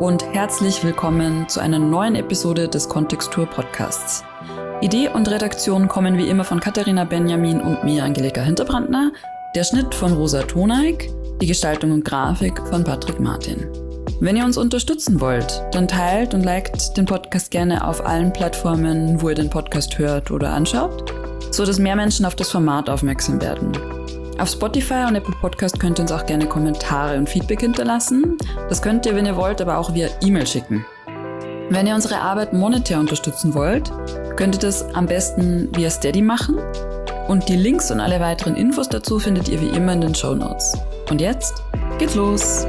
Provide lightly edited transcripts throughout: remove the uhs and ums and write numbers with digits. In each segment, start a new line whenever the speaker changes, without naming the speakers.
und herzlich willkommen zu einer neuen Episode des Kontextur Podcasts. Idee und Redaktion kommen wie immer von Katharina Benjamin und mir, Angelika Hinterbrandner, der Schnitt von Rosa Toneik, die Gestaltung und Grafik von Patrick Martin. Wenn ihr uns unterstützen wollt, dann teilt und liked den Podcast gerne auf allen Plattformen, wo ihr den Podcast hört oder anschaut, so dass mehr Menschen auf das Format aufmerksam werden. Auf Spotify und Apple Podcast könnt ihr uns auch gerne Kommentare und Feedback hinterlassen. Das könnt ihr, wenn ihr wollt, aber auch via E-Mail schicken. Wenn ihr unsere Arbeit monetär unterstützen wollt, könnt ihr das am besten via Steady machen. Und die Links und alle weiteren Infos dazu findet ihr wie immer in den Shownotes. Und jetzt geht's los!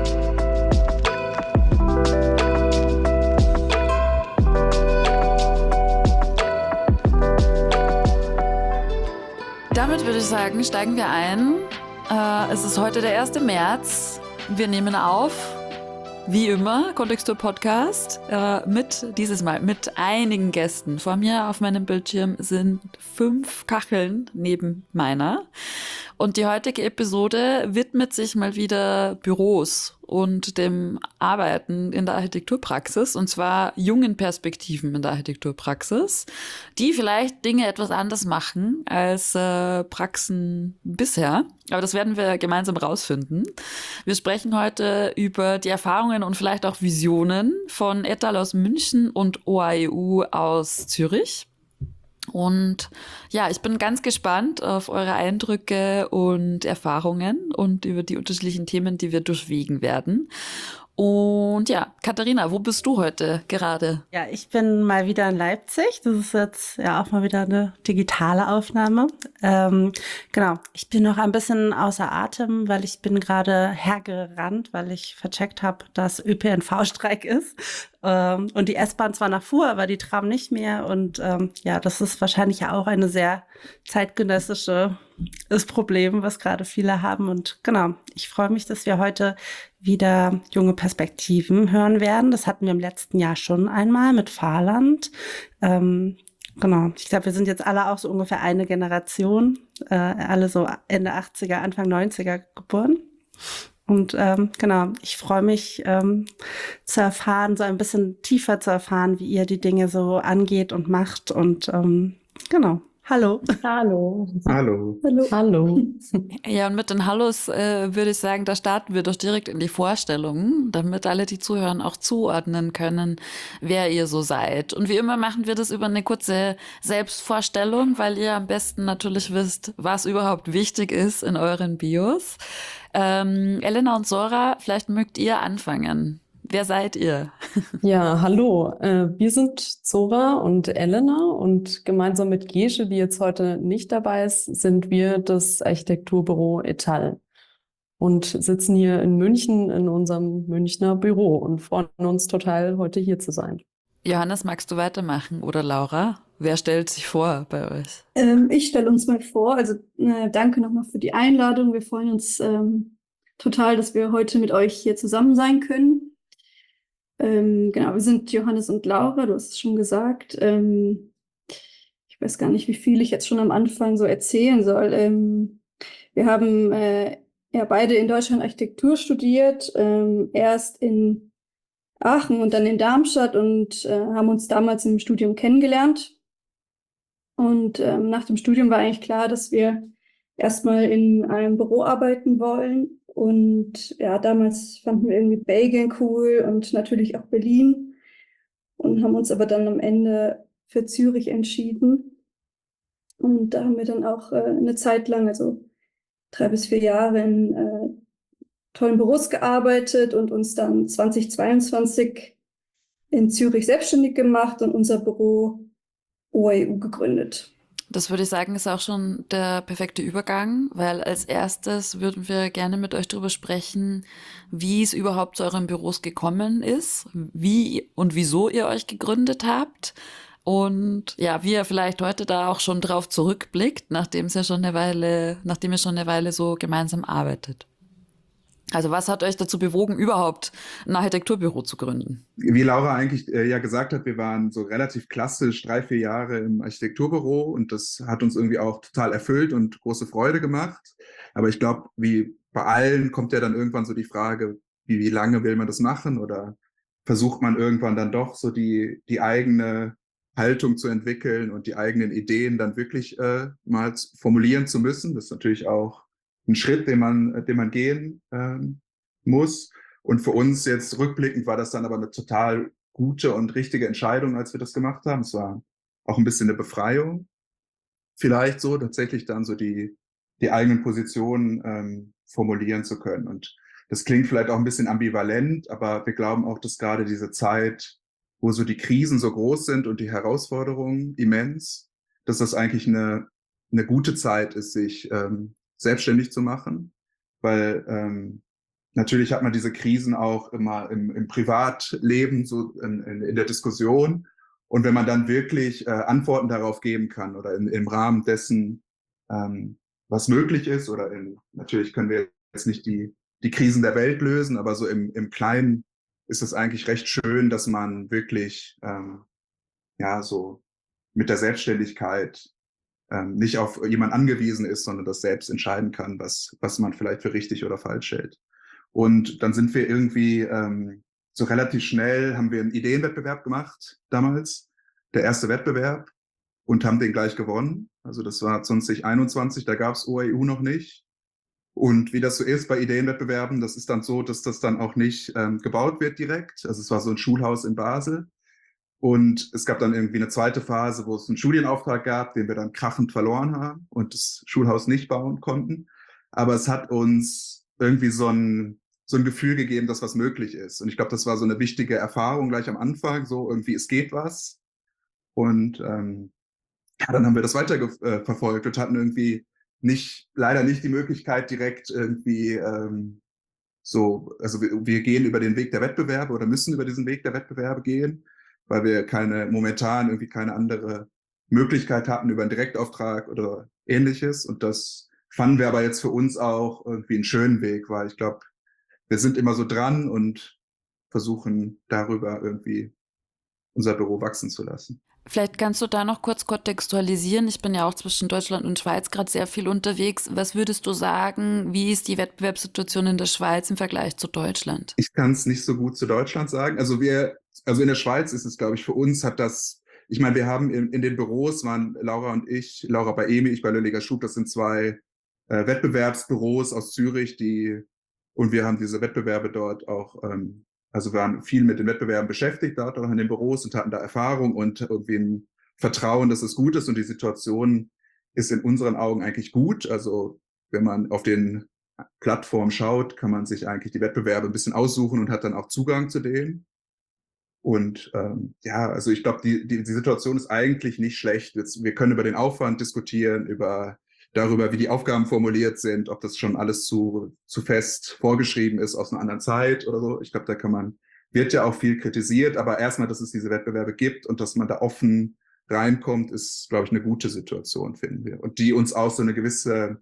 Damit würde ich sagen, steigen wir ein. Es ist heute der 1. März. Wir nehmen auf, wie immer, Kontextur Podcast, dieses Mal mit einigen Gästen. Vor mir auf meinem Bildschirm sind 5 Kacheln neben meiner. Und die heutige Episode widmet sich mal wieder Büros und dem Arbeiten in der Architekturpraxis, und zwar jungen Perspektiven in der Architekturpraxis, die vielleicht Dinge etwas anders machen als Praxen bisher. Aber das werden wir gemeinsam rausfinden. Wir sprechen heute über die Erfahrungen und vielleicht auch Visionen von Etal aus München und OAEU aus Zürich. Und ja, ich bin ganz gespannt auf eure Eindrücke und Erfahrungen und über die unterschiedlichen Themen, die wir durchwegen werden. Und ja, Katharina, wo bist du heute gerade?
Ja, ich bin mal wieder in Leipzig. Das ist jetzt ja auch mal wieder eine digitale Aufnahme. Genau, ich bin noch ein bisschen außer Atem, weil ich bin gerade hergerannt, weil ich vercheckt habe, dass ÖPNV-Streik ist. Und die S-Bahn zwar noch fuhr, aber die Tram nicht mehr. Und ja, das ist wahrscheinlich ja auch eine sehr zeitgenössisches Problem, was gerade viele haben. Und genau, ich freue mich, dass wir heute wieder junge Perspektiven hören werden. Das hatten wir im letzten Jahr schon einmal mit Fahrland. Genau, ich glaube, wir sind jetzt alle auch so ungefähr eine Generation, alle so Ende 80er, Anfang 90er geboren. Und genau, ich freue mich zu erfahren, so ein bisschen tiefer zu erfahren, wie ihr die Dinge so angeht und macht. Und genau. Hallo.
Hallo.
Hallo.
Hallo. Hallo.
Ja, und mit den Hallos würde ich sagen, da starten wir doch direkt in die Vorstellung, damit alle, die zuhören, auch zuordnen können, wer ihr so seid. Und wie immer machen wir das über eine kurze Selbstvorstellung, weil ihr am besten natürlich wisst, was überhaupt wichtig ist in euren Bios. Elena und Zora, vielleicht mögt ihr anfangen. Wer seid ihr?
Ja, hallo. Wir sind Zora und Elena und gemeinsam mit Gesche, die jetzt heute nicht dabei ist, sind wir das Architekturbüro Etal und sitzen hier in München in unserem Münchner Büro und freuen uns total, heute hier zu sein.
Johannes, magst du weitermachen oder Laura? Wer stellt sich vor bei euch?
Ich stelle uns mal vor. Also danke nochmal für die Einladung. Wir freuen uns total, dass wir heute mit euch hier zusammen sein können. Genau, wir sind Johannes und Laura, du hast es schon gesagt. Ich weiß gar nicht, wie viel ich jetzt schon am Anfang so erzählen soll. Wir haben ja beide in Deutschland Architektur studiert, erst in Aachen und dann in Darmstadt und haben uns damals im Studium kennengelernt. Und nach dem Studium war eigentlich klar, dass wir erstmal in einem Büro arbeiten wollen. Und ja, damals fanden wir irgendwie Belgien cool und natürlich auch Berlin und haben uns aber dann am Ende für Zürich entschieden. Und da haben wir dann auch eine Zeit lang, also 3 bis 4 Jahre in tollen Büros gearbeitet und uns dann 2022 in Zürich selbstständig gemacht und unser Büro OAEU gegründet.
Das würde ich sagen, ist auch schon der perfekte Übergang, weil als erstes würden wir gerne mit euch darüber sprechen, wie es überhaupt zu euren Büros gekommen ist, wie und wieso ihr euch gegründet habt und ja, wie ihr vielleicht heute da auch schon drauf zurückblickt, nachdem ihr schon eine Weile so gemeinsam arbeitet. Also was hat euch dazu bewogen, überhaupt ein Architekturbüro zu gründen?
Wie Laura eigentlich ja gesagt hat, wir waren so relativ klassisch 3, 4 Jahre im Architekturbüro und das hat uns irgendwie auch total erfüllt und große Freude gemacht. Aber ich glaube, wie bei allen kommt ja dann irgendwann so die Frage, wie lange will man das machen oder versucht man irgendwann dann doch so die eigene Haltung zu entwickeln und die eigenen Ideen dann wirklich mal formulieren zu müssen. Das ist natürlich auch ein Schritt, den man gehen muss. Und für uns jetzt rückblickend war das dann aber eine total gute und richtige Entscheidung, als wir das gemacht haben. Es war auch ein bisschen eine Befreiung. Vielleicht so tatsächlich dann so die eigenen Positionen formulieren zu können. Und das klingt vielleicht auch ein bisschen ambivalent, aber wir glauben auch, dass gerade diese Zeit, wo so die Krisen so groß sind und die Herausforderungen immens, dass das eigentlich eine gute Zeit ist, sich selbstständig zu machen, weil natürlich hat man diese Krisen auch immer im Privatleben, so in der Diskussion. Und wenn man dann wirklich Antworten darauf geben kann oder im Rahmen dessen, was möglich ist, oder natürlich können wir jetzt nicht die Krisen der Welt lösen, aber so im Kleinen ist es eigentlich recht schön, dass man wirklich so mit der Selbstständigkeit nicht auf jemand angewiesen ist, sondern das selbst entscheiden kann, was man vielleicht für richtig oder falsch hält. Und dann sind wir irgendwie so relativ schnell, haben wir einen Ideenwettbewerb gemacht damals, der erste Wettbewerb, und haben den gleich gewonnen. Also das war 2021, da gab es OEU noch nicht. Und wie das so ist bei Ideenwettbewerben, das ist dann so, dass das dann auch nicht gebaut wird direkt. Also es war so ein Schulhaus in Basel. Und es gab dann irgendwie eine zweite Phase, wo es einen Studienauftrag gab, den wir dann krachend verloren haben und das Schulhaus nicht bauen konnten. Aber es hat uns irgendwie so ein Gefühl gegeben, dass was möglich ist. Und ich glaube, das war so eine wichtige Erfahrung gleich am Anfang, so irgendwie, es geht was. Und dann haben wir das weiter verfolgt und hatten irgendwie leider nicht die Möglichkeit direkt irgendwie also wir gehen über den Weg der Wettbewerbe oder müssen über diesen Weg der Wettbewerbe gehen, weil wir momentan irgendwie keine andere Möglichkeit hatten über einen Direktauftrag oder ähnliches. Und das fanden wir aber jetzt für uns auch irgendwie einen schönen Weg, weil ich glaube, wir sind immer so dran und versuchen darüber irgendwie unser Büro wachsen zu lassen.
Vielleicht kannst du da noch kurz kontextualisieren. Ich bin ja auch zwischen Deutschland und Schweiz gerade sehr viel unterwegs. Was würdest du sagen, wie ist die Wettbewerbssituation in der Schweiz im Vergleich zu Deutschland?
Ich kann es nicht so gut zu Deutschland sagen. Also in der Schweiz ist es, glaube ich, für uns ich meine, wir haben in den Büros waren Laura und ich, Laura bei EMI, ich bei Lölliger Schub, das sind zwei Wettbewerbsbüros aus Zürich, und wir haben diese Wettbewerbe dort auch, also wir waren viel mit den Wettbewerben beschäftigt dort auch in den Büros und hatten da Erfahrung und irgendwie ein Vertrauen, dass es gut ist, und die Situation ist in unseren Augen eigentlich gut. Also wenn man auf den Plattformen schaut, kann man sich eigentlich die Wettbewerbe ein bisschen aussuchen und hat dann auch Zugang zu denen. Und also ich glaube, die Situation ist eigentlich nicht schlecht. Wir können über den Aufwand diskutieren, darüber, wie die Aufgaben formuliert sind, ob das schon alles zu fest vorgeschrieben ist aus einer anderen Zeit oder so. Ich glaube, wird ja auch viel kritisiert, aber erstmal, dass es diese Wettbewerbe gibt und dass man da offen reinkommt, ist, glaube ich, eine gute Situation, finden wir. Und die uns auch so ein gewisses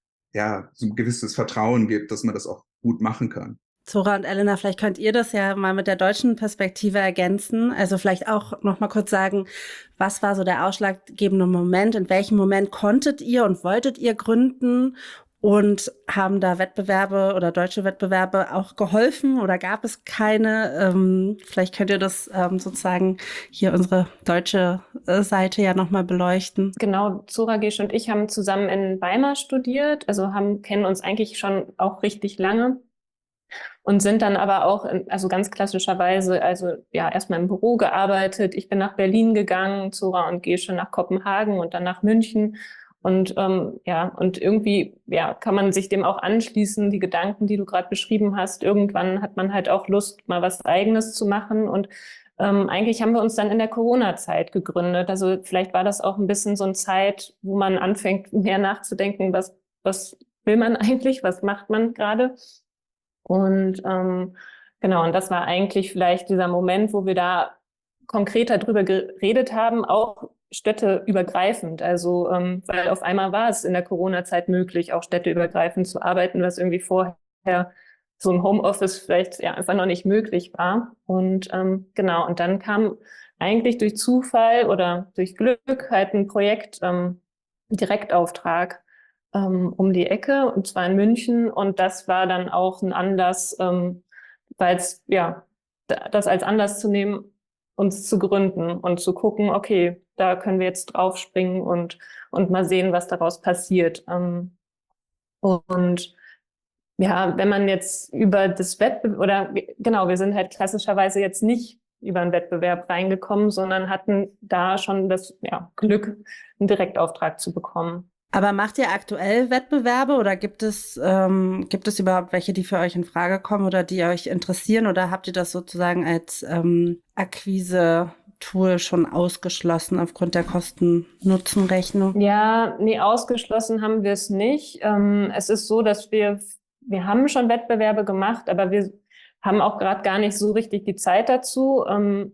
Vertrauen gibt, dass man das auch gut machen kann.
Zora und Elena, vielleicht könnt ihr das ja mal mit der deutschen Perspektive ergänzen. Also vielleicht auch noch mal kurz sagen, was war so der ausschlaggebende Moment? In welchem Moment konntet ihr und wolltet ihr gründen? Und haben da Wettbewerbe oder deutsche Wettbewerbe auch geholfen oder gab es keine? Vielleicht könnt ihr das sozusagen hier unsere deutsche Seite ja noch mal beleuchten.
Genau, Zora, Gesche und ich haben zusammen in Weimar studiert, also kennen uns eigentlich schon auch richtig lange. Und sind dann aber auch, also ganz klassischerweise, also ja, erstmal im Büro gearbeitet. Ich bin nach Berlin gegangen, Zora und Gesche nach Kopenhagen und dann nach München. Und und irgendwie kann man sich dem auch anschließen, die Gedanken, die du gerade beschrieben hast. Irgendwann hat man halt auch Lust, mal was Eigenes zu machen. Und eigentlich haben wir uns dann in der Corona-Zeit gegründet. Also vielleicht war das auch ein bisschen so eine Zeit, wo man anfängt, mehr nachzudenken, was will man eigentlich, was macht man gerade? Und genau, und das war eigentlich vielleicht dieser Moment, wo wir da konkreter drüber geredet haben, auch städteübergreifend. Also weil auf einmal war es in der Corona-Zeit möglich, auch städteübergreifend zu arbeiten, was irgendwie vorher so im Homeoffice vielleicht einfach noch nicht möglich war. Und genau, und dann kam eigentlich durch Zufall oder durch Glück halt ein Projekt, Direktauftrag um die Ecke, und zwar in München. Und das war dann auch ein Anlass, weil es das als Anlass zu nehmen, uns zu gründen und zu gucken, okay, da können wir jetzt draufspringen und mal sehen, was daraus passiert. Und ja, wenn man jetzt über das Wettbewerb, oder genau, wir sind halt klassischerweise jetzt nicht über einen Wettbewerb reingekommen, sondern hatten da schon das Glück, einen Direktauftrag zu bekommen.
Aber macht ihr aktuell Wettbewerbe oder gibt es überhaupt welche, die für euch in Frage kommen oder die euch interessieren, oder habt ihr das sozusagen als Akquise-Tool schon ausgeschlossen aufgrund der Kosten-Nutzen-Rechnung?
Ja, nee, ausgeschlossen haben wir es nicht. Es ist so, dass wir haben schon Wettbewerbe gemacht, aber wir haben auch gerade gar nicht so richtig die Zeit dazu.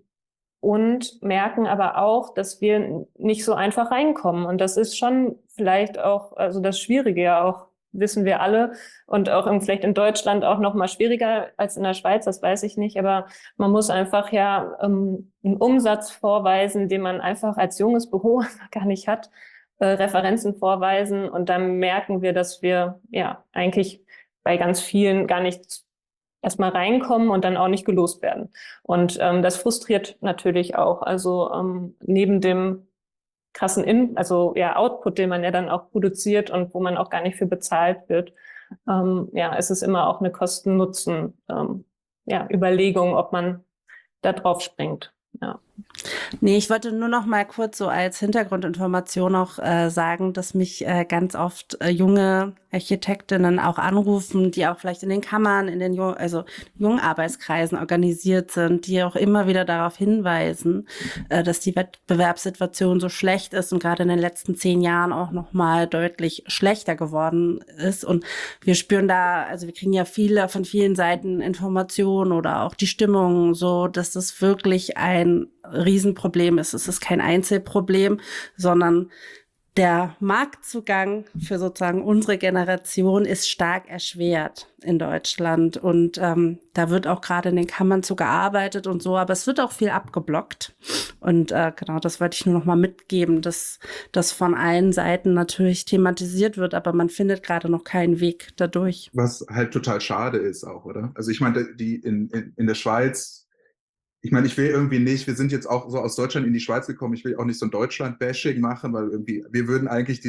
Und merken aber auch, dass wir nicht so einfach reinkommen. Und das ist schon vielleicht auch, also das Schwierige ja auch, wissen wir alle. Und auch vielleicht in Deutschland auch noch mal schwieriger als in der Schweiz, das weiß ich nicht. Aber man muss einfach einen Umsatz vorweisen, den man einfach als junges Büro gar nicht hat, Referenzen vorweisen. Und dann merken wir, dass wir eigentlich bei ganz vielen gar nicht erstmal reinkommen und dann auch nicht gelost werden. Und das frustriert natürlich auch. Also neben dem krassen Output, den man ja dann auch produziert und wo man auch gar nicht für bezahlt wird, es ist immer auch eine Kosten-Nutzen Überlegung, ob man da drauf springt. Ja.
Nee, ich wollte nur noch mal kurz so als Hintergrundinformation noch sagen, dass mich ganz oft junge Architektinnen auch anrufen, die auch vielleicht in den Kammern, in den jungen Arbeitskreisen organisiert sind, die auch immer wieder darauf hinweisen, dass die Wettbewerbssituation so schlecht ist und gerade in den letzten 10 Jahren auch noch mal deutlich schlechter geworden ist. Und wir spüren da, also wir kriegen ja von vielen Seiten Informationen oder auch die Stimmung so, dass das wirklich ein Riesenproblem ist. Es ist kein Einzelproblem, sondern der Marktzugang für sozusagen unsere Generation ist stark erschwert in Deutschland. Und da wird auch gerade in den Kammern zu gearbeitet und so, aber es wird auch viel abgeblockt. Und genau, das wollte ich nur noch mal mitgeben, dass das von allen Seiten natürlich thematisiert wird, aber man findet gerade noch keinen Weg dadurch.
Was halt total schade ist auch, oder? Also ich meine, die in der Schweiz, ich meine, ich will irgendwie nicht, wir sind jetzt auch so aus Deutschland in die Schweiz gekommen, ich will auch nicht so ein Deutschland-Bashing machen, weil irgendwie, wir würden eigentlich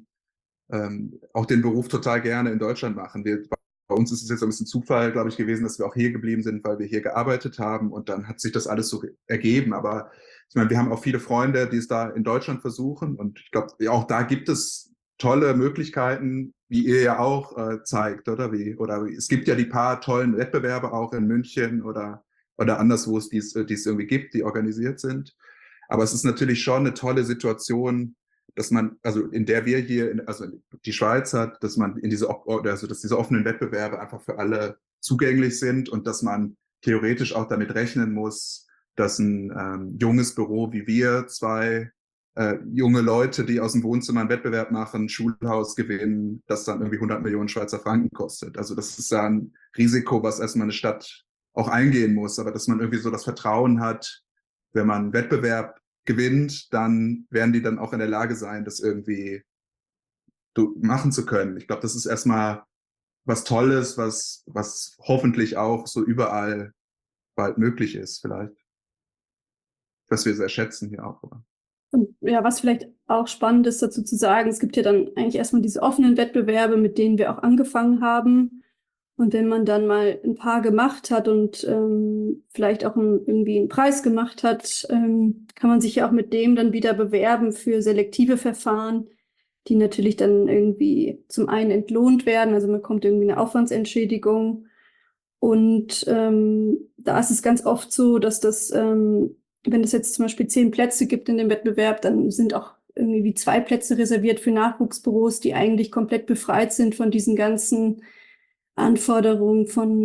auch den Beruf total gerne in Deutschland machen. Bei uns ist es jetzt ein bisschen Zufall, glaube ich, gewesen, dass wir auch hier geblieben sind, weil wir hier gearbeitet haben und dann hat sich das alles so ergeben. Aber ich meine, wir haben auch viele Freunde, die es da in Deutschland versuchen und ich glaube, auch da gibt es tolle Möglichkeiten, wie ihr ja auch zeigt, oder? Es gibt ja die paar tollen Wettbewerbe auch in München oder anderswo die es irgendwie gibt, die organisiert sind. Aber es ist natürlich schon eine tolle Situation, dass man, also in der wir hier, also die Schweiz hat, dass man dass diese offenen Wettbewerbe einfach für alle zugänglich sind und dass man theoretisch auch damit rechnen muss, dass ein junges Büro wie wir, 2 junge Leute, die aus dem Wohnzimmer einen Wettbewerb machen, Schulhaus gewinnen, das dann irgendwie 100 Millionen Schweizer Franken kostet. Also das ist ja ein Risiko, was erstmal eine Stadt auch eingehen muss, aber dass man irgendwie so das Vertrauen hat, wenn man einen Wettbewerb gewinnt, dann werden die dann auch in der Lage sein, das irgendwie machen zu können. Ich glaube, das ist erstmal was Tolles, was hoffentlich auch so überall bald möglich ist, vielleicht. Was wir sehr schätzen hier auch. Oder?
Und ja, was vielleicht auch spannend ist dazu zu sagen, es gibt ja dann eigentlich erstmal diese offenen Wettbewerbe, mit denen wir auch angefangen haben. Und wenn man dann mal ein paar gemacht hat und vielleicht auch irgendwie einen Preis gemacht hat, kann man sich ja auch mit dem dann wieder bewerben für selektive Verfahren, die natürlich dann irgendwie zum einen entlohnt werden. Also man bekommt irgendwie eine Aufwandsentschädigung. Und da ist es ganz oft so, dass wenn es jetzt zum Beispiel 10 Plätze gibt in dem Wettbewerb, dann sind auch irgendwie wie 2 Plätze reserviert für Nachwuchsbüros, die eigentlich komplett befreit sind von diesen ganzen Anforderungen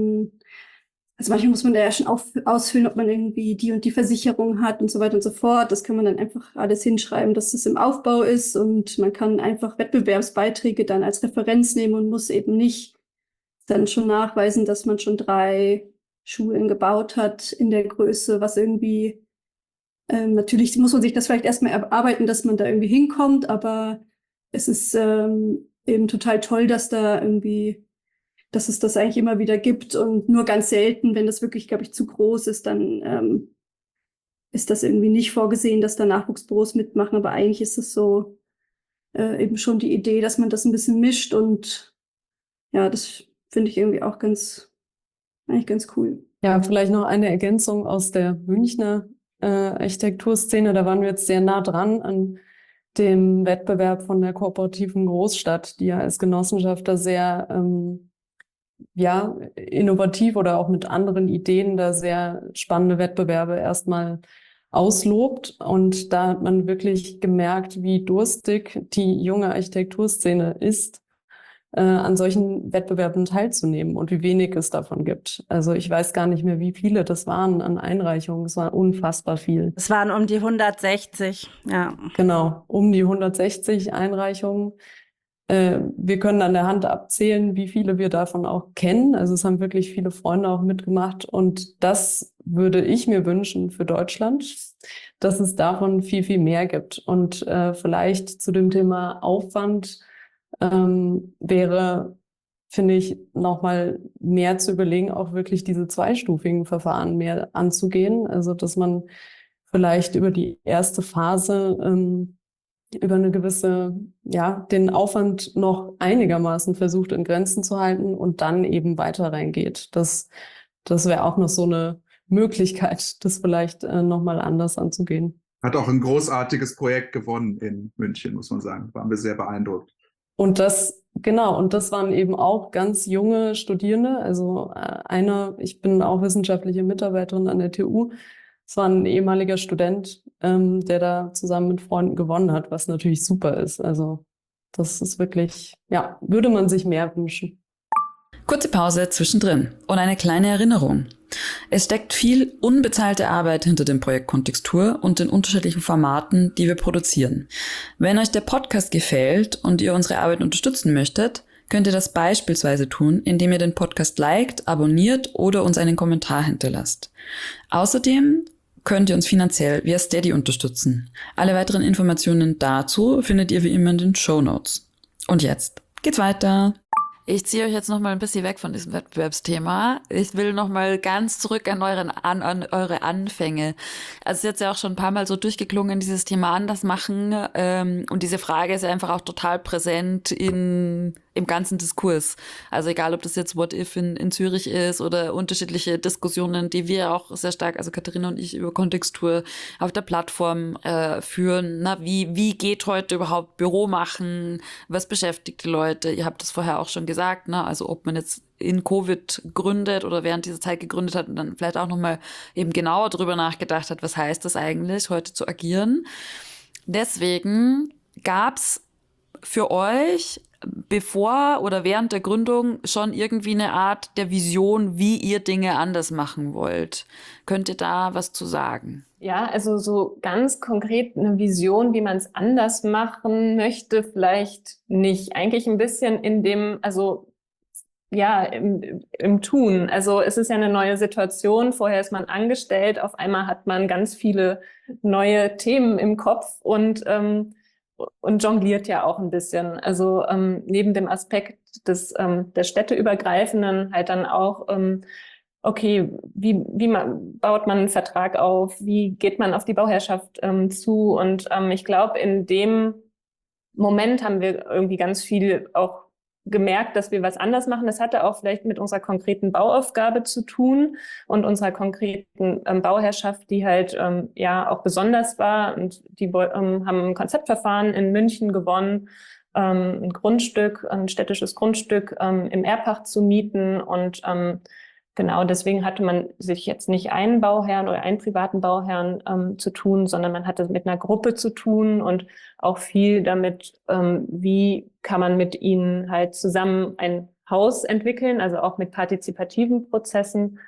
also manchmal muss man da ja schon ausfüllen, ob man irgendwie die und die Versicherung hat und so weiter und so fort. Das kann man dann einfach alles hinschreiben, dass das im Aufbau ist und man kann einfach Wettbewerbsbeiträge dann als Referenz nehmen und muss eben nicht dann schon nachweisen, dass man schon 3 Schulen gebaut hat in der Größe, was irgendwie, natürlich muss man sich das vielleicht erstmal erarbeiten, dass man da irgendwie hinkommt, aber es ist eben total toll, dass dass es das eigentlich immer wieder gibt und nur ganz selten, wenn das wirklich, glaube ich, zu groß ist, dann ist das irgendwie nicht vorgesehen, dass da Nachwuchsbüros mitmachen. Aber eigentlich ist es so eben schon die Idee, dass man das ein bisschen mischt und ja, das finde ich irgendwie auch eigentlich ganz cool.
Ja, vielleicht noch eine Ergänzung aus der Münchner Architekturszene. Da waren wir jetzt sehr nah dran an dem Wettbewerb von der kooperativen Großstadt, die ja als Genossenschaft da sehr innovativ oder auch mit anderen Ideen da sehr spannende Wettbewerbe erstmal auslobt. Und da hat man wirklich gemerkt, wie durstig die junge Architekturszene ist, an solchen Wettbewerben teilzunehmen und wie wenig es davon gibt. Also ich weiß gar nicht mehr, wie viele das waren an Einreichungen. Es war unfassbar viel.
Es waren um die 160, ja.
Genau, um die 160 Einreichungen. Wir können an der Hand abzählen, wie viele wir davon auch kennen. Also es haben wirklich viele Freunde auch mitgemacht. Und das würde ich mir wünschen für Deutschland, dass es davon viel, viel mehr gibt. Und vielleicht zu dem Thema Aufwand wäre, finde ich, nochmal mehr zu überlegen, auch wirklich diese zweistufigen Verfahren mehr anzugehen. Also dass man vielleicht über die erste Phase über eine gewisse, den Aufwand noch einigermaßen versucht in Grenzen zu halten und dann eben weiter reingeht. Das wäre auch noch so eine Möglichkeit, das vielleicht nochmal anders anzugehen.
Hat auch ein großartiges Projekt gewonnen in München, muss man sagen. Waren wir sehr beeindruckt.
Und das waren eben auch ganz junge Studierende. Also ich bin auch wissenschaftliche Mitarbeiterin an der TU. Es war ein ehemaliger Student, der da zusammen mit Freunden gewonnen hat, was natürlich super ist. Also das ist wirklich, würde man sich mehr wünschen.
Kurze Pause zwischendrin und eine kleine Erinnerung. Es steckt viel unbezahlte Arbeit hinter dem Projekt Kontextur und den unterschiedlichen Formaten, die wir produzieren. Wenn euch der Podcast gefällt und ihr unsere Arbeit unterstützen möchtet, könnt ihr das beispielsweise tun, indem ihr den Podcast liked, abonniert oder uns einen Kommentar hinterlasst. Außerdem könnt ihr uns finanziell via Steady unterstützen. Alle weiteren Informationen dazu findet ihr wie immer in den Shownotes. Und jetzt geht's weiter. Ich ziehe euch jetzt noch mal ein bisschen weg von diesem Wettbewerbsthema. Ich will noch mal ganz zurück an eure Anfänge. Also es ist jetzt ja auch schon ein paar Mal so durchgeklungen, dieses Thema anders machen. Und diese Frage ist ja einfach auch total präsent im ganzen Diskurs. Also egal, ob das jetzt What If in Zürich ist oder unterschiedliche Diskussionen, die wir auch sehr stark, also Katharina und ich, über Kontextur auf der Plattform führen. Na, wie geht heute überhaupt Büro machen? Was beschäftigt die Leute? Ihr habt das vorher auch schon gesagt, ne? Also ob man jetzt in Covid gründet oder während dieser Zeit gegründet hat und dann vielleicht auch nochmal eben genauer drüber nachgedacht hat, was heißt das eigentlich, heute zu agieren. Deswegen gab's für euch bevor oder während der Gründung schon irgendwie eine Art der Vision, wie ihr Dinge anders machen wollt. Könnt ihr da was zu sagen?
Ja, also so ganz konkret eine Vision, wie man es anders machen möchte, vielleicht nicht. Eigentlich ein bisschen in dem, also ja, im Tun. Also es ist ja eine neue Situation. Vorher ist man angestellt, auf einmal hat man ganz viele neue Themen im Kopf und jongliert ja auch ein bisschen. Also neben dem Aspekt der städteübergreifenden halt dann auch, okay, wie baut man einen Vertrag auf? Wie geht man auf die Bauherrschaft zu? Und ich glaube, in dem Moment haben wir irgendwie ganz viel auch gemerkt, dass wir was anders machen. Das hatte auch vielleicht mit unserer konkreten Bauaufgabe zu tun und unserer konkreten Bauherrschaft, die halt auch besonders war. Und die haben ein Konzeptverfahren in München gewonnen, ein Grundstück, ein städtisches Grundstück im Erbpacht zu mieten. Und genau deswegen hatte man sich jetzt nicht einen Bauherrn oder einen privaten Bauherrn zu tun, sondern man hatte mit einer Gruppe zu tun und auch viel damit, wie kann man mit ihnen halt zusammen ein Haus entwickeln, also auch mit partizipativen Prozessen.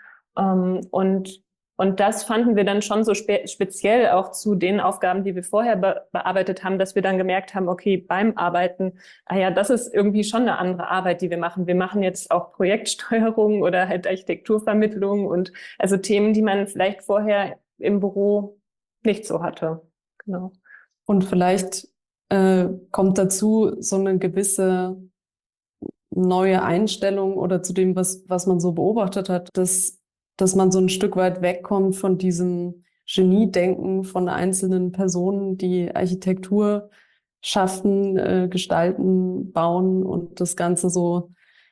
Und das fanden wir dann schon so speziell auch zu den Aufgaben, die wir vorher bearbeitet haben, dass wir dann gemerkt haben, okay, beim Arbeiten, das ist irgendwie schon eine andere Arbeit, die wir machen. Wir machen jetzt auch Projektsteuerung oder halt Architekturvermittlung und also Themen, die man vielleicht vorher im Büro nicht so hatte. Genau.
Und vielleicht kommt dazu so eine gewisse neue Einstellung oder zu dem, was man so beobachtet hat, dass man so ein Stück weit wegkommt von diesem Geniedenken von einzelnen Personen, die Architektur schaffen, gestalten, bauen und das Ganze so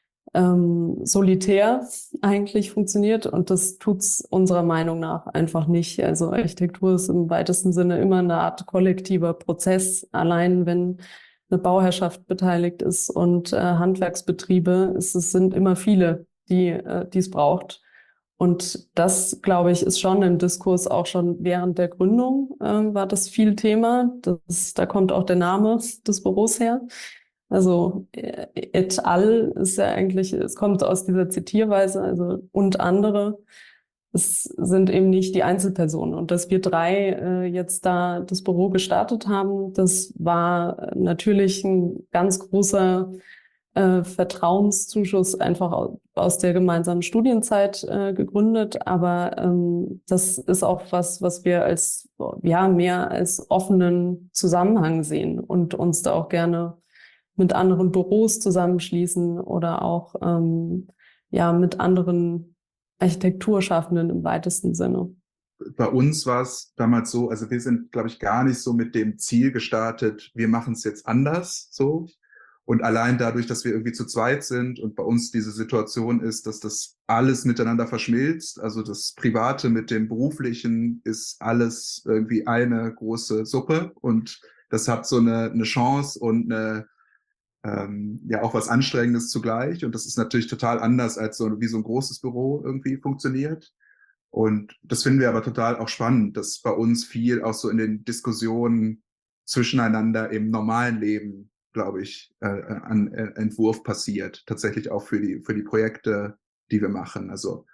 solitär eigentlich funktioniert. Und das tut's unserer Meinung nach einfach nicht. Also Architektur ist im weitesten Sinne immer eine Art kollektiver Prozess. Allein wenn eine Bauherrschaft beteiligt ist und Handwerksbetriebe, es sind immer viele, die es braucht. Und das, glaube ich, ist schon im Diskurs auch schon während der Gründung war das viel Thema. Da kommt auch der Name des Büros her. Also et al. Ist ja eigentlich, es kommt aus dieser Zitierweise, also und andere. Es sind eben nicht die Einzelpersonen. Und dass wir drei jetzt da das Büro gestartet haben, das war natürlich ein ganz großer Vertrauenszuschuss einfach aus der gemeinsamen Studienzeit gegründet. Aber das ist auch was wir als mehr als offenen Zusammenhang sehen und uns da auch gerne mit anderen Büros zusammenschließen oder auch mit anderen Architekturschaffenden im weitesten Sinne.
Bei uns war es damals so, also wir sind, glaube ich, gar nicht so mit dem Ziel gestartet, wir machen es jetzt anders so. Und allein dadurch, dass wir irgendwie zu zweit sind und bei uns diese Situation ist, dass das alles miteinander verschmilzt, also das Private mit dem Beruflichen ist alles irgendwie eine große Suppe und das hat so eine Chance und auch was Anstrengendes zugleich. Und das ist natürlich total anders, als wie so ein großes Büro irgendwie funktioniert. Und das finden wir aber total auch spannend, dass bei uns viel auch so in den Diskussionen zwischeneinander im normalen Leben, glaube ich, an Entwurf passiert. Tatsächlich auch für die Projekte, die wir machen. Also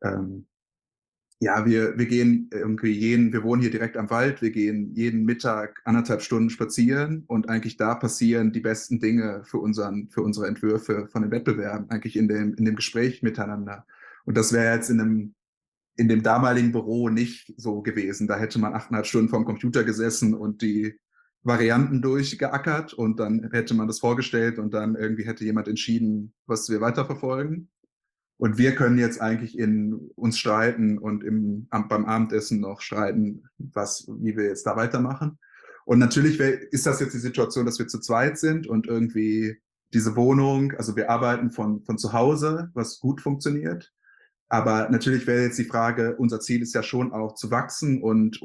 wir gehen irgendwie wir wohnen hier direkt am Wald, wir gehen jeden Mittag 1,5 Stunden spazieren und eigentlich da passieren die besten Dinge für unsere Entwürfe von den Wettbewerben, eigentlich in dem Gespräch miteinander. Und das wäre jetzt in dem damaligen Büro nicht so gewesen. Da hätte man 8,5 Stunden vorm Computer gesessen und die Varianten durchgeackert und dann hätte man das vorgestellt und dann irgendwie hätte jemand entschieden, was wir weiterverfolgen. Und wir können jetzt eigentlich uns streiten und beim Abendessen noch streiten, wie wir jetzt da weitermachen. Und natürlich ist das jetzt die Situation, dass wir zu zweit sind und irgendwie diese Wohnung, also wir arbeiten von zu Hause, was gut funktioniert. Aber natürlich wäre jetzt die Frage, unser Ziel ist ja schon auch zu wachsen und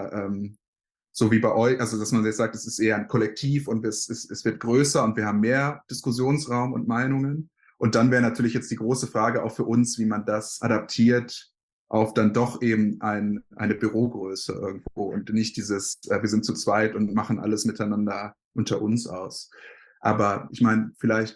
so wie bei euch, also dass man jetzt sagt, es ist eher ein Kollektiv und es wird größer und wir haben mehr Diskussionsraum und Meinungen. Und dann wäre natürlich jetzt die große Frage auch für uns, wie man das adaptiert auf dann doch eben eine Bürogröße irgendwo und nicht dieses, wir sind zu zweit und machen alles miteinander unter uns aus. Aber ich meine,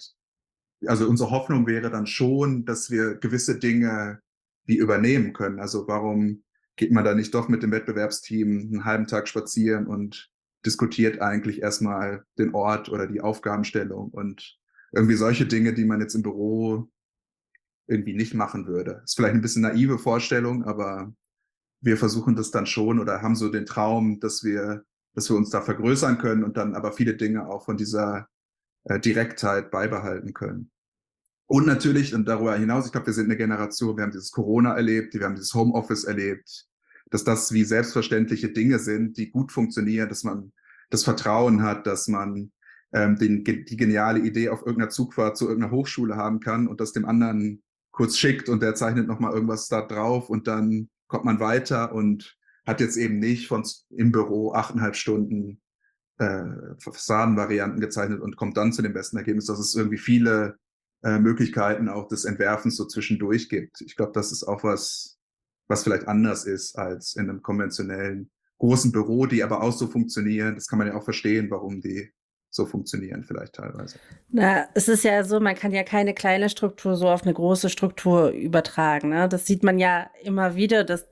also unsere Hoffnung wäre dann schon, dass wir gewisse Dinge wie übernehmen können. Also warum geht man da nicht doch mit dem Wettbewerbsteam einen halben Tag spazieren und diskutiert eigentlich erstmal den Ort oder die Aufgabenstellung und irgendwie solche Dinge, die man jetzt im Büro irgendwie nicht machen würde. Ist vielleicht ein bisschen naive Vorstellung, aber wir versuchen das dann schon oder haben so den Traum, dass wir uns da vergrößern können und dann aber viele Dinge auch von dieser Direktheit beibehalten können. Und natürlich, und darüber hinaus, ich glaube, wir sind eine Generation, wir haben dieses Corona erlebt, wir haben dieses Homeoffice erlebt, dass das wie selbstverständliche Dinge sind, die gut funktionieren, dass man das Vertrauen hat, dass man die geniale Idee auf irgendeiner Zugfahrt zu irgendeiner Hochschule haben kann und das dem anderen kurz schickt und der zeichnet nochmal irgendwas da drauf und dann kommt man weiter und hat jetzt eben nicht im Büro 8,5 Stunden Fassadenvarianten gezeichnet und kommt dann zu dem besten Ergebnis, dass es irgendwie viele Möglichkeiten auch des Entwerfens so zwischendurch gibt. Ich glaube, das ist auch was vielleicht anders ist als in einem konventionellen großen Büro, die aber auch so funktionieren. Das kann man ja auch verstehen, warum die so funktionieren vielleicht teilweise.
Na, es ist ja so, man kann ja keine kleine Struktur so auf eine große Struktur übertragen. Ne? Das sieht man ja immer wieder, dass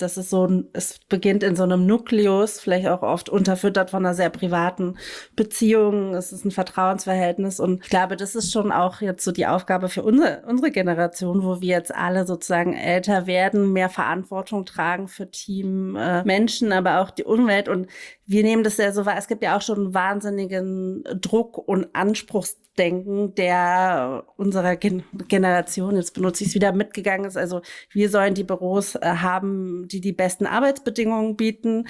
es beginnt in so einem Nukleus, vielleicht auch oft unterfüttert von einer sehr privaten Beziehung. Es ist ein Vertrauensverhältnis und ich glaube, das ist schon auch jetzt so die Aufgabe für unsere Generation, wo wir jetzt alle sozusagen älter werden, mehr Verantwortung tragen für Team, Menschen, aber auch die Umwelt und wir nehmen das ja so wahr. Es gibt ja auch schon einen wahnsinnigen Druck und Anspruchsdenken Anspruchsdenken der unserer Generation, jetzt benutze ich es wieder, mitgegangen ist. Also wir sollen die Büros haben, die die besten Arbeitsbedingungen bieten,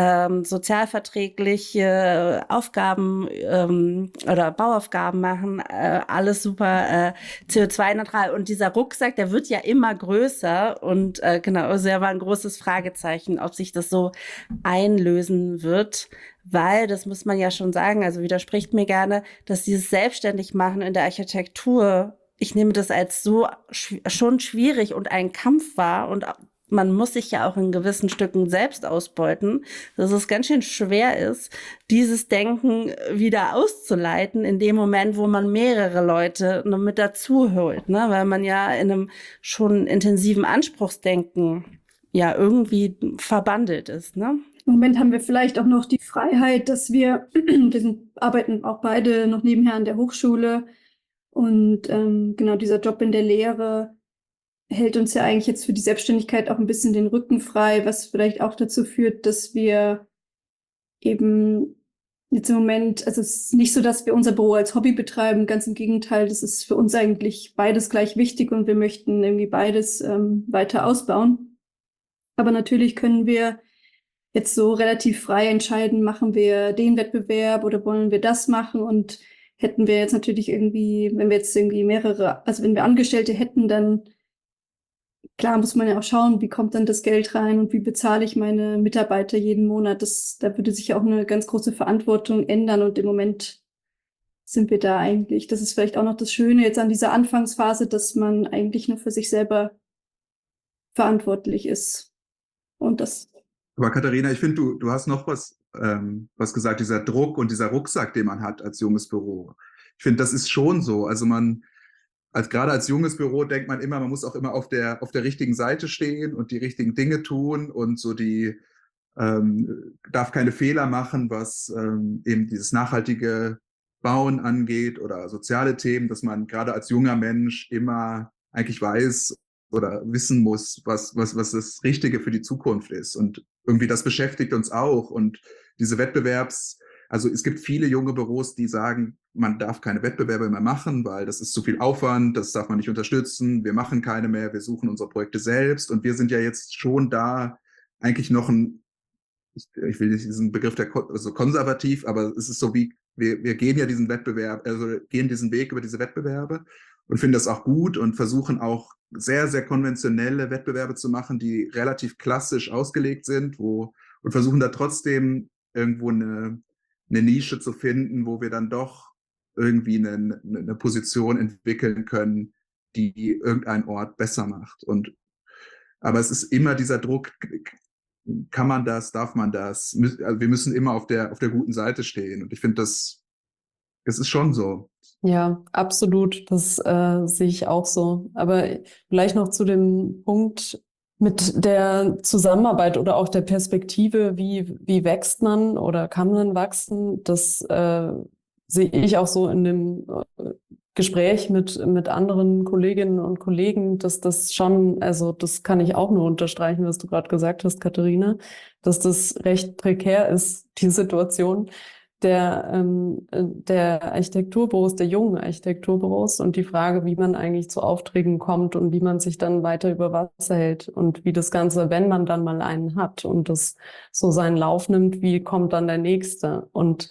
sozialverträgliche Aufgaben oder Bauaufgaben machen, alles super CO2-neutral. Und dieser Rucksack, der wird ja immer größer und genau, also er war ein großes Fragezeichen, ob sich das so einlösen wird. Weil, das muss man ja schon sagen, also widerspricht mir gerne, dass dieses Selbstständigmachen in der Architektur, ich nehme das als so schon schwierig und ein Kampf war und man muss sich ja auch in gewissen Stücken selbst ausbeuten, dass es ganz schön schwer ist, dieses Denken wieder auszuleiten in dem Moment, wo man mehrere Leute noch mit dazu holt, ne? Weil man ja in einem schon intensiven Anspruchsdenken ja irgendwie verbandelt ist, ne?
Im Moment haben wir vielleicht auch noch die Freiheit, dass wir arbeiten auch beide noch nebenher an der Hochschule und genau dieser Job in der Lehre hält uns ja eigentlich jetzt für die Selbstständigkeit auch ein bisschen den Rücken frei, was vielleicht auch dazu führt, dass wir eben jetzt im Moment, also es ist nicht so, dass wir unser Büro als Hobby betreiben, ganz im Gegenteil, das ist für uns eigentlich beides gleich wichtig und wir möchten irgendwie beides weiter ausbauen. Aber natürlich können wir jetzt so relativ frei entscheiden, machen wir den Wettbewerb oder wollen wir das machen, und hätten wir jetzt natürlich irgendwie, wenn wir jetzt irgendwie also wenn wir Angestellte hätten, dann klar muss man ja auch schauen, wie kommt dann das Geld rein und wie bezahle ich meine Mitarbeiter jeden Monat. Da würde sich auch eine ganz große Verantwortung ändern, und im Moment sind wir da eigentlich. Das ist vielleicht auch noch das Schöne jetzt an dieser Anfangsphase, dass man eigentlich nur für sich selber verantwortlich ist. Und das.
Aber Katharina, ich finde, du hast noch was gesagt, dieser Druck und dieser Rucksack, den man hat als junges Büro. Ich finde, das ist schon so. Also gerade als junges Büro denkt man immer, man muss auch immer auf der richtigen Seite stehen und die richtigen Dinge tun und so darf keine Fehler machen, was eben dieses nachhaltige Bauen angeht oder soziale Themen, dass man gerade als junger Mensch immer eigentlich weiß oder wissen muss, was das Richtige für die Zukunft ist. Und irgendwie das beschäftigt uns auch. Und diese also es gibt viele junge Büros, die sagen, man darf keine Wettbewerbe mehr machen, weil das ist zu viel Aufwand, das darf man nicht unterstützen, wir machen keine mehr, wir suchen unsere Projekte selbst. Und wir sind ja jetzt schon da eigentlich noch ich will nicht diesen Begriff also konservativ, aber es ist so wie, wir gehen ja diesen gehen diesen Weg über diese Wettbewerbe und finden das auch gut und versuchen auch sehr, sehr konventionelle Wettbewerbe zu machen, die relativ klassisch ausgelegt sind, und versuchen da trotzdem irgendwo eine Nische zu finden, wo wir dann doch irgendwie eine Position entwickeln können, die irgendeinen Ort besser macht. Aber es ist immer dieser Druck, kann man das, darf man das? Also wir müssen immer auf der guten Seite stehen. Und ich finde, das ist schon so.
Ja, absolut. Das sehe ich auch so. Aber vielleicht noch zu dem Punkt mit der Zusammenarbeit oder auch der Perspektive, wie wächst man oder kann man wachsen, das sehe ich auch so in dem Gespräch mit anderen Kolleginnen und Kollegen, dass das schon, also das kann ich auch nur unterstreichen, was du gerade gesagt hast, Katharina, dass das recht prekär ist, die Situation der Architekturbüros, der jungen Architekturbüros, und die Frage, wie man eigentlich zu Aufträgen kommt und wie man sich dann weiter über Wasser hält und wie das Ganze, wenn man dann mal einen hat und das so seinen Lauf nimmt, wie kommt dann der nächste? Und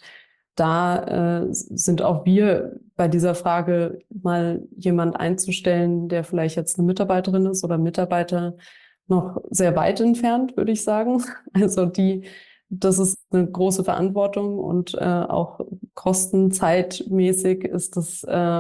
da sind auch wir bei dieser Frage, mal jemand einzustellen, der vielleicht jetzt eine Mitarbeiterin ist oder Mitarbeiter, noch sehr weit entfernt, würde ich sagen. Also das ist eine große Verantwortung und auch kostenzeitmäßig ist das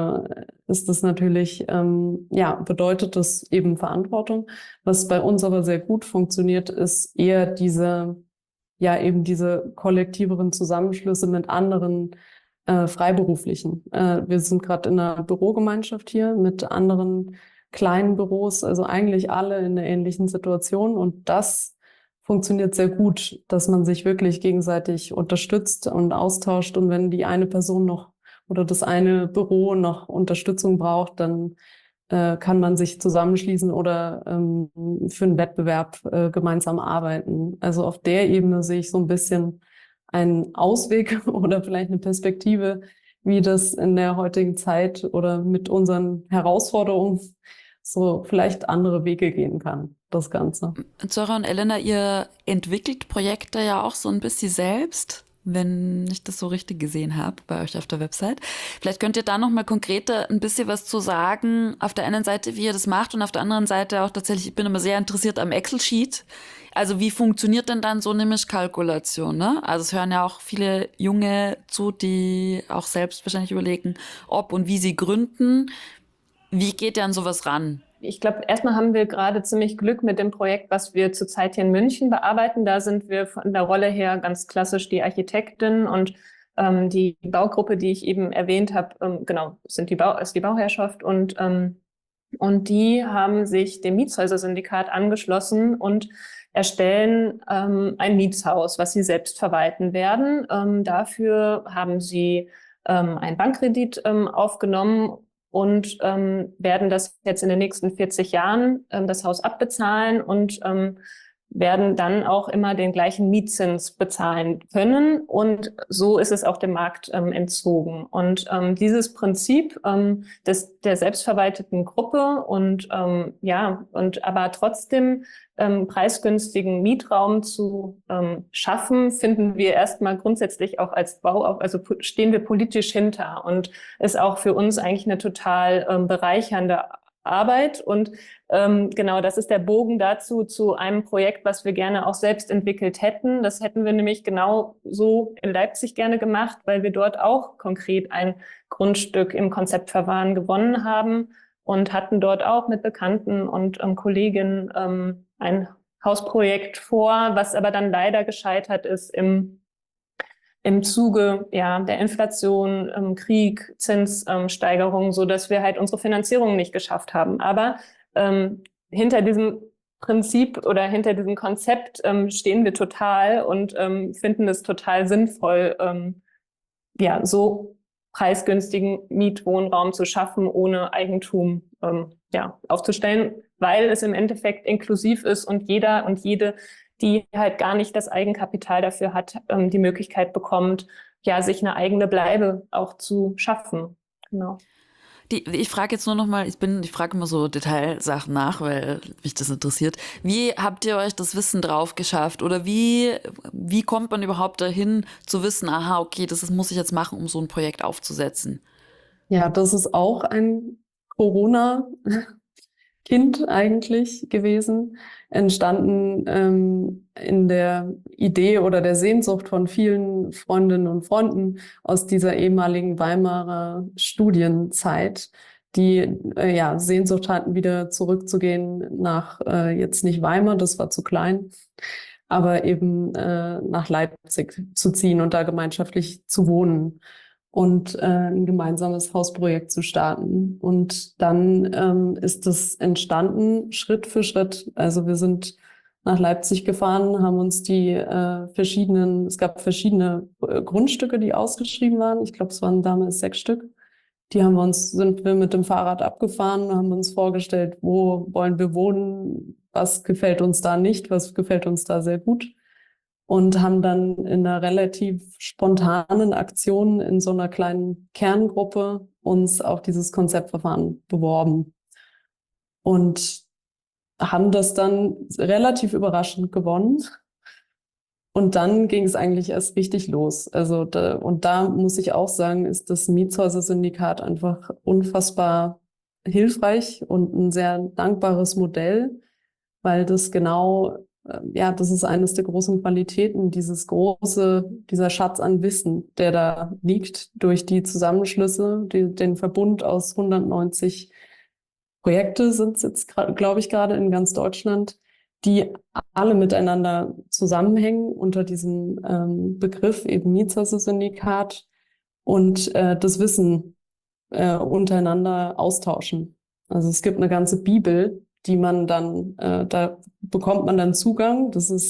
natürlich, bedeutet das eben Verantwortung. Was bei uns aber sehr gut funktioniert, ist eher diese kollektiveren Zusammenschlüsse mit anderen Freiberuflichen. Wir sind gerade in einer Bürogemeinschaft hier mit anderen kleinen Büros, also eigentlich alle in einer ähnlichen Situation, und das funktioniert sehr gut, dass man sich wirklich gegenseitig unterstützt und austauscht, und wenn die eine Person noch oder das eine Büro noch Unterstützung braucht, dann kann man sich zusammenschließen oder für einen Wettbewerb gemeinsam arbeiten. Also auf der Ebene sehe ich so ein bisschen einen Ausweg oder vielleicht eine Perspektive, wie das in der heutigen Zeit oder mit unseren Herausforderungen so vielleicht andere Wege gehen kann, das Ganze.
Zora und Elena, ihr entwickelt Projekte ja auch so ein bisschen selbst, wenn ich das so richtig gesehen habe bei euch auf der Website. Vielleicht könnt ihr da noch mal konkreter ein bisschen was zu sagen. Auf der einen Seite, wie ihr das macht und auf der anderen Seite auch tatsächlich, ich bin immer sehr interessiert am Excel-Sheet. Also wie funktioniert denn dann so eine Mischkalkulation, ne? Also es hören ja auch viele Junge zu, die auch selbst wahrscheinlich überlegen, ob und wie sie gründen. Wie geht ihr an sowas ran?
Ich glaube, erstmal haben wir gerade ziemlich Glück mit dem Projekt, was wir zurzeit hier in München bearbeiten. Da sind wir von der Rolle her ganz klassisch die Architektin und die Baugruppe, die ich eben erwähnt habe, genau, ist die Bauherrschaft und die haben sich dem Mietshäuser-Syndikat angeschlossen und erstellen ein Mietshaus, was sie selbst verwalten werden. Dafür haben sie einen Bankkredit aufgenommen und werden das jetzt in den nächsten 40 Jahren das Haus abbezahlen und werden dann auch immer den gleichen Mietzins bezahlen können. Und so ist es auch dem Markt entzogen. Und dieses Prinzip der selbstverwalteten Gruppe und aber trotzdem preisgünstigen Mietraum zu schaffen, finden wir erstmal grundsätzlich auch als also stehen wir politisch hinter und ist auch für uns eigentlich eine total bereichernde Arbeit. Und genau, das ist der Bogen dazu, zu einem Projekt, was wir gerne auch selbst entwickelt hätten. Das hätten wir nämlich genau so in Leipzig gerne gemacht, weil wir dort auch konkret ein Grundstück im Konzeptverfahren gewonnen haben und hatten dort auch mit Bekannten und Kolleginnen ein Hausprojekt vor, was aber dann leider gescheitert ist im Zuge der Inflation, Krieg, Zinssteigerung, so dass wir halt unsere Finanzierung nicht geschafft haben. Aber hinter diesem Prinzip oder hinter diesem Konzept stehen wir total und finden es total sinnvoll, so preisgünstigen Mietwohnraum zu schaffen, ohne Eigentum aufzustellen, weil es im Endeffekt inklusiv ist und jeder und jede, die halt gar nicht das Eigenkapital dafür hat, die Möglichkeit bekommt, sich eine eigene Bleibe auch zu schaffen. Genau.
Ich frage jetzt nur noch mal, ich frage immer so Detailsachen nach, weil mich das interessiert. Wie habt ihr euch das Wissen drauf geschafft? Oder wie kommt man überhaupt dahin zu wissen, aha, okay, das muss ich jetzt machen, um so ein Projekt aufzusetzen?
Ja, das ist auch ein Corona-Kind eigentlich gewesen, entstanden in der Idee oder der Sehnsucht von vielen Freundinnen und Freunden aus dieser ehemaligen Weimarer Studienzeit, die Sehnsucht hatten, wieder zurückzugehen nach jetzt nicht Weimar, das war zu klein, aber eben nach Leipzig zu ziehen und da gemeinschaftlich zu wohnen und ein gemeinsames Hausprojekt zu starten. Und dann ist das entstanden, Schritt für Schritt. Also wir sind nach Leipzig gefahren, haben uns es gab verschiedene Grundstücke, die ausgeschrieben waren. Ich glaube, es waren damals 6 Stück. Sind wir mit dem Fahrrad abgefahren, haben uns vorgestellt, wo wollen wir wohnen, was gefällt uns da nicht, was gefällt uns da sehr gut. Und haben dann in einer relativ spontanen Aktion in so einer kleinen Kerngruppe uns auf dieses Konzeptverfahren beworben und haben das dann relativ überraschend gewonnen. Und dann ging es eigentlich erst richtig los. Also da muss ich auch sagen, ist das Mietshäuser-Syndikat einfach unfassbar hilfreich und ein sehr dankbares Modell, weil das das ist eines der großen Qualitäten, dieser Schatz an Wissen, der da liegt durch die Zusammenschlüsse, den Verbund aus 190 Projekte sind es jetzt, glaube ich, gerade in ganz Deutschland, die alle miteinander zusammenhängen unter diesem Begriff eben Mietshäuser-Syndikat und das Wissen untereinander austauschen. Also es gibt eine ganze Bibel, die man dann, da bekommt man dann Zugang.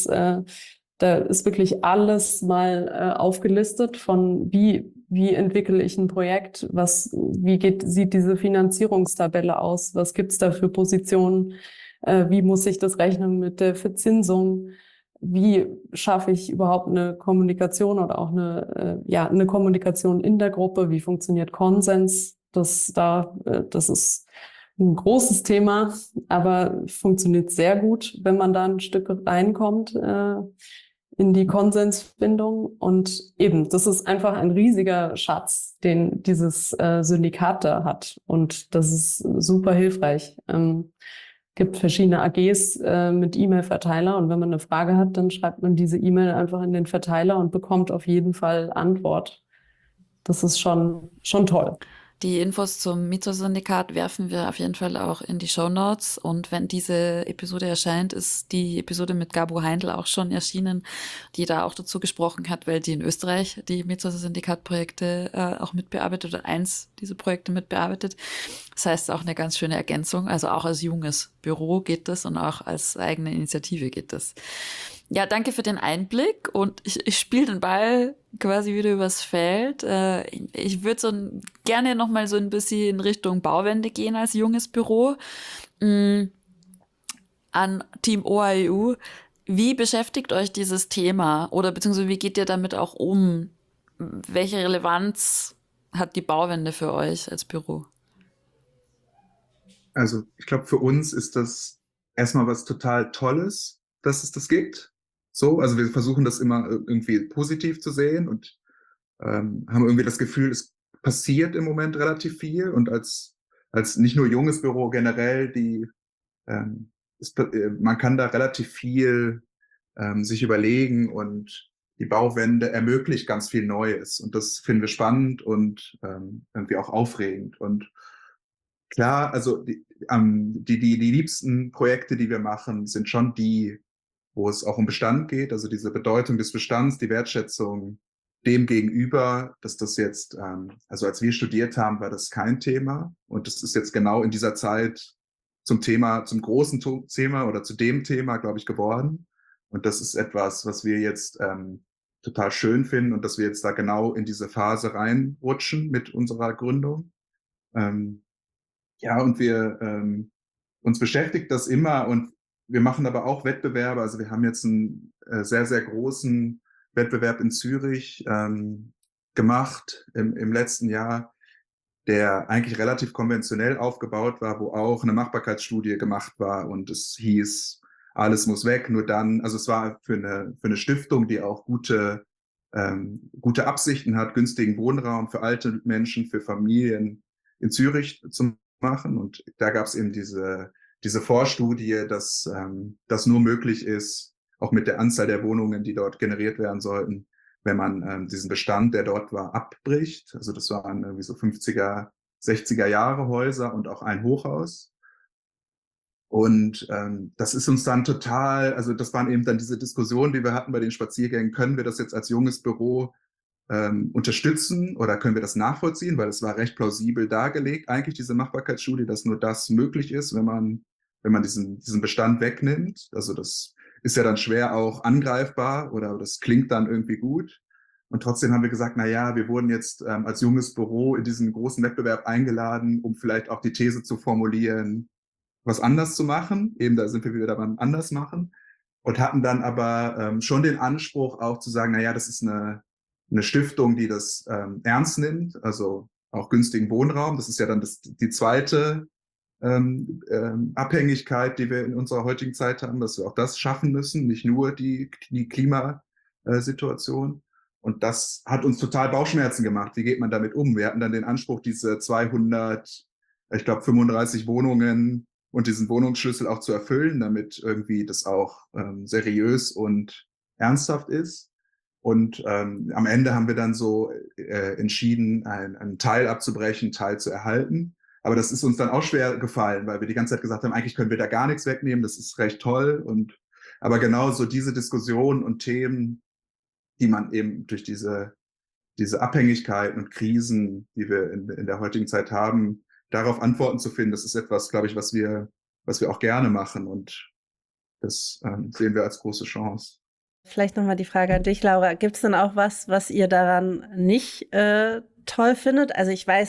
Da ist wirklich alles mal aufgelistet von wie entwickle ich ein Projekt, sieht diese Finanzierungstabelle aus, was gibt's da für Positionen, wie muss ich das rechnen mit der Verzinsung, wie schaffe ich überhaupt eine Kommunikation oder auch eine Kommunikation in der Gruppe? Wie funktioniert Konsens? Das ist ein großes Thema, aber funktioniert sehr gut, wenn man da ein Stück reinkommt in die Konsensfindung. Und eben, das ist einfach ein riesiger Schatz, den dieses Syndikat da hat. Und das ist super hilfreich. Gibt verschiedene AGs mit E-Mail-Verteiler, und wenn man eine Frage hat, dann schreibt man diese E-Mail einfach in den Verteiler und bekommt auf jeden Fall Antwort. Das ist schon toll.
Die Infos zum Mythos-Syndikat werfen wir auf jeden Fall auch in die Shownotes. Und wenn diese Episode erscheint, ist die Episode mit Gabo Heindl auch schon erschienen, die da auch dazu gesprochen hat, weil die in Österreich die Mythos-Syndikat-Projekte auch mitbearbeitet oder eins dieser Projekte mitbearbeitet. Das heißt, auch eine ganz schöne Ergänzung. Also auch als junges Büro geht das und auch als eigene Initiative geht das. Ja, danke für den Einblick, und ich spiele den Ball quasi wieder übers Feld. Ich würde gerne noch mal so ein bisschen in Richtung Bauwende gehen als junges Büro. An Team OAEU. Wie beschäftigt euch dieses Thema, oder beziehungsweise wie geht ihr damit auch um? Welche Relevanz hat die Bauwende für euch als Büro?
Also ich glaube, für uns ist das erstmal was total Tolles, dass es das gibt. So, also wir versuchen das immer irgendwie positiv zu sehen und haben irgendwie das Gefühl, es passiert im Moment relativ viel, und als nicht nur junges Büro generell, man kann da relativ viel sich überlegen, und die Bauwende ermöglicht ganz viel Neues, und das finden wir spannend und irgendwie auch aufregend. Und klar, also die liebsten Projekte, die wir machen, sind schon die, wo es auch um Bestand geht, also diese Bedeutung des Bestands, die Wertschätzung dem gegenüber, dass das jetzt, also als wir studiert haben, war das kein Thema, und das ist jetzt genau in dieser Zeit zum großen Thema oder zu dem Thema, glaube ich, geworden. Und das ist etwas, was wir jetzt total schön finden, und dass wir jetzt da genau in diese Phase reinrutschen mit unserer Gründung. Ja, und uns beschäftigt das immer, und wir machen aber auch Wettbewerbe. Also wir haben jetzt einen sehr, sehr großen Wettbewerb in Zürich gemacht im letzten Jahr, der eigentlich relativ konventionell aufgebaut war, wo auch eine Machbarkeitsstudie gemacht war, und es hieß, alles muss weg, nur dann, also es war für eine Stiftung, die auch gute Absichten hat, günstigen Wohnraum für alte Menschen, für Familien in Zürich zu machen. Und da gab es eben diese Vorstudie, dass das nur möglich ist, auch mit der Anzahl der Wohnungen, die dort generiert werden sollten, wenn man diesen Bestand, der dort war, abbricht. Also das waren irgendwie so 50er, 60er Jahre Häuser und auch ein Hochhaus. Und das ist uns dann total, also das waren eben dann diese Diskussionen, die wir hatten bei den Spaziergängen, können wir das jetzt als junges Büro unterstützen oder können wir das nachvollziehen, weil es war recht plausibel dargelegt, eigentlich diese Machbarkeitsstudie, dass nur das möglich ist, wenn man diesen Bestand wegnimmt. Also das ist ja dann schwer auch angreifbar, oder das klingt dann irgendwie gut. Und trotzdem haben wir gesagt, na ja, wir wurden jetzt als junges Büro in diesen großen Wettbewerb eingeladen, um vielleicht auch die These zu formulieren, was anders zu machen. Eben da sind wir wieder beim Andersmachen, und hatten dann aber schon den Anspruch auch zu sagen, na ja, das ist eine Stiftung, die das ernst nimmt, also auch günstigen Wohnraum. Das ist ja dann die zweite Abhängigkeit, die wir in unserer heutigen Zeit haben, dass wir auch das schaffen müssen, nicht nur die Klimasituation. Und das hat uns total Bauchschmerzen gemacht. Wie geht man damit um? Wir hatten dann den Anspruch, diese 235 Wohnungen und diesen Wohnungsschlüssel auch zu erfüllen, damit irgendwie das auch seriös und ernsthaft ist. Und am Ende haben wir dann so entschieden, einen Teil abzubrechen, einen Teil zu erhalten. Aber das ist uns dann auch schwer gefallen, weil wir die ganze Zeit gesagt haben, eigentlich können wir da gar nichts wegnehmen, das ist recht toll. Aber genau so diese Diskussionen und Themen, die man eben durch diese Abhängigkeiten und Krisen, die wir in der heutigen Zeit haben, darauf Antworten zu finden, das ist etwas, glaube ich, was wir auch gerne machen, und das sehen wir als große Chance.
Vielleicht nochmal die Frage an dich, Laura. Gibt es denn auch was ihr daran nicht toll findet? Also ich weiß,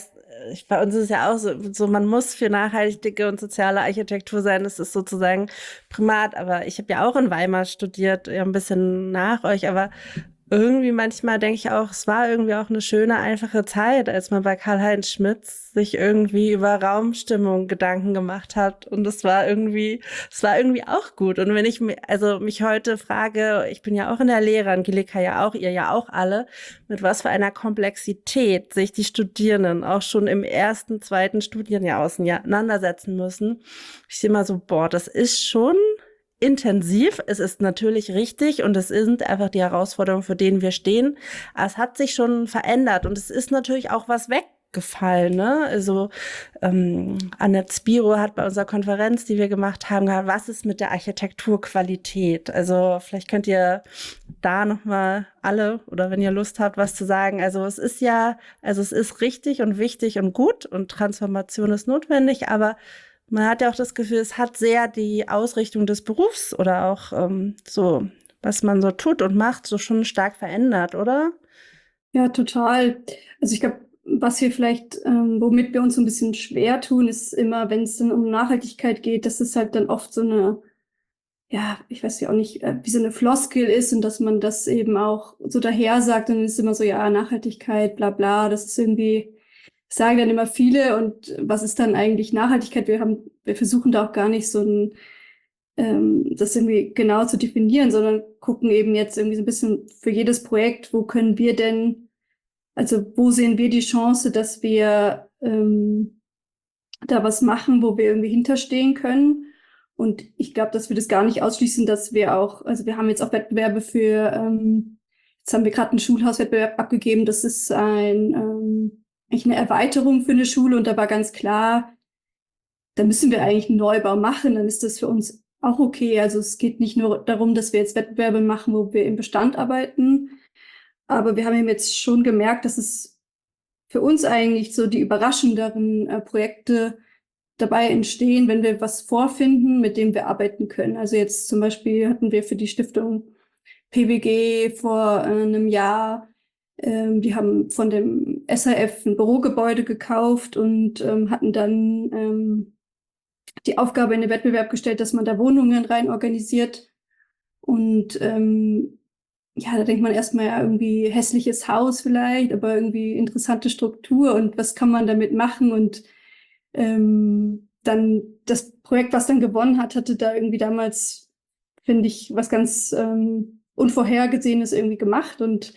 bei uns ist es ja auch so, man muss für nachhaltige und soziale Architektur sein, das ist sozusagen Primat, aber ich habe ja auch in Weimar studiert, ja ein bisschen nach euch, aber irgendwie manchmal denke ich auch, es war irgendwie auch eine schöne, einfache Zeit, als man bei Karl-Heinz Schmitz sich irgendwie über Raumstimmung Gedanken gemacht hat. Und es war irgendwie auch gut. Und wenn ich mich heute frage, ich bin ja auch in der Lehre, Angelika ja auch, ihr ja auch alle, mit was für einer Komplexität sich die Studierenden auch schon im ersten, zweiten Studienjahr auseinandersetzen müssen. Ich sehe mal so, boah, das ist schon intensiv. Es ist natürlich richtig und es sind einfach die Herausforderungen, für denen wir stehen. Aber es hat sich schon verändert und es ist natürlich auch was weggefallen. Ne? Also Annette Spiro hat bei unserer Konferenz, die wir gemacht haben, gesagt, was ist mit der Architekturqualität? Also vielleicht könnt ihr da nochmal alle oder wenn ihr Lust habt, was zu sagen. Also es ist richtig und wichtig und gut und Transformation ist notwendig, aber man hat ja auch das Gefühl, es hat sehr die Ausrichtung des Berufs oder auch so, was man so tut und macht, so schon stark verändert, oder?
Ja, total. Also ich glaube, was wir vielleicht, womit wir uns so ein bisschen schwer tun, ist immer, wenn es dann um Nachhaltigkeit geht, dass es halt dann oft so eine, ja, ich weiß ja auch nicht, wie so eine Floskel ist und dass man das eben auch so daher sagt und dann ist immer so, ja, Nachhaltigkeit, bla bla, das ist irgendwie, sagen dann immer viele und was ist dann eigentlich Nachhaltigkeit? Wir versuchen da auch gar nicht so das irgendwie genau zu definieren, sondern gucken eben jetzt irgendwie so ein bisschen für jedes Projekt, wo können wir denn, also wo sehen wir die Chance, dass wir da was machen, wo wir irgendwie hinterstehen können. Und ich glaube, dass wir das gar nicht ausschließen, dass wir auch, also wir haben jetzt auch Wettbewerbe für, jetzt haben wir gerade einen Schulhauswettbewerb abgegeben, das ist eigentlich eine Erweiterung für eine Schule und da war ganz klar, da müssen wir eigentlich einen Neubau machen, dann ist das für uns auch okay. Also es geht nicht nur darum, dass wir jetzt Wettbewerbe machen, wo wir im Bestand arbeiten, aber wir haben eben jetzt schon gemerkt, dass es für uns eigentlich so die überraschenderen Projekte dabei entstehen, wenn wir was vorfinden, mit dem wir arbeiten können. Also jetzt zum Beispiel hatten wir für die Stiftung PWG vor einem Jahr, die haben von dem SAF ein Bürogebäude gekauft und hatten dann die Aufgabe in den Wettbewerb gestellt, dass man da Wohnungen rein organisiert. Und ja, da denkt man erstmal ja irgendwie hässliches Haus vielleicht, aber irgendwie interessante Struktur und was kann man damit machen? Und dann das Projekt, was dann gewonnen hat, hatte da irgendwie damals, finde ich, was ganz Unvorhergesehenes irgendwie gemacht. Und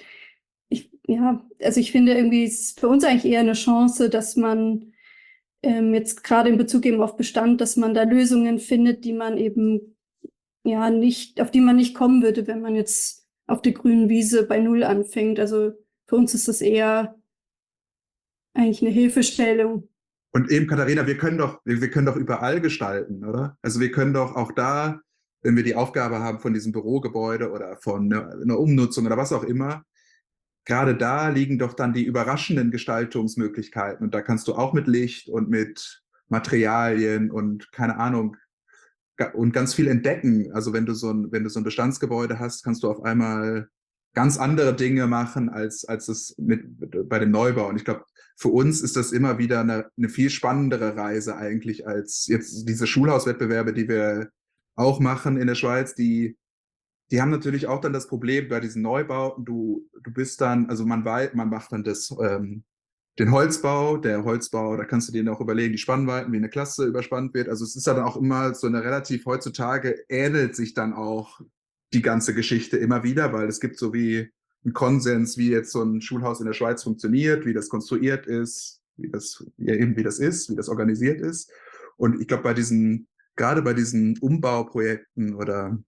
ich finde irgendwie, es ist für uns eigentlich eher eine Chance, dass man jetzt gerade in Bezug eben auf Bestand, dass man da Lösungen findet, die man eben ja nicht, auf die man nicht kommen würde, wenn man jetzt auf der grünen Wiese bei Null anfängt. Also für uns ist das eher eigentlich eine Hilfestellung.
Und eben, Katharina, wir können doch überall gestalten, oder? Also wir können doch auch da, wenn wir die Aufgabe haben von diesem Bürogebäude oder von einer Umnutzung oder was auch immer, gerade da liegen doch dann die überraschenden Gestaltungsmöglichkeiten. Und da kannst du auch mit Licht und mit Materialien und keine Ahnung und ganz viel entdecken. Also wenn du so ein Bestandsgebäude hast, kannst du auf einmal ganz andere Dinge machen als es bei dem Neubau. Und ich glaube, für uns ist das immer wieder eine viel spannendere Reise eigentlich als jetzt diese Schulhauswettbewerbe, die wir auch machen in der Schweiz, die haben natürlich auch dann das Problem bei diesen Neubauten, du bist dann, also man macht dann den Holzbau, da kannst du dir auch überlegen, die Spannweiten, wie eine Klasse überspannt wird. Also es ist dann auch immer so eine relativ, heutzutage ähnelt sich dann auch die ganze Geschichte immer wieder, weil es gibt so wie einen Konsens, wie jetzt so ein Schulhaus in der Schweiz funktioniert, wie das konstruiert ist, wie das organisiert ist. Und ich glaube, gerade bei diesen Umbauprojekten oder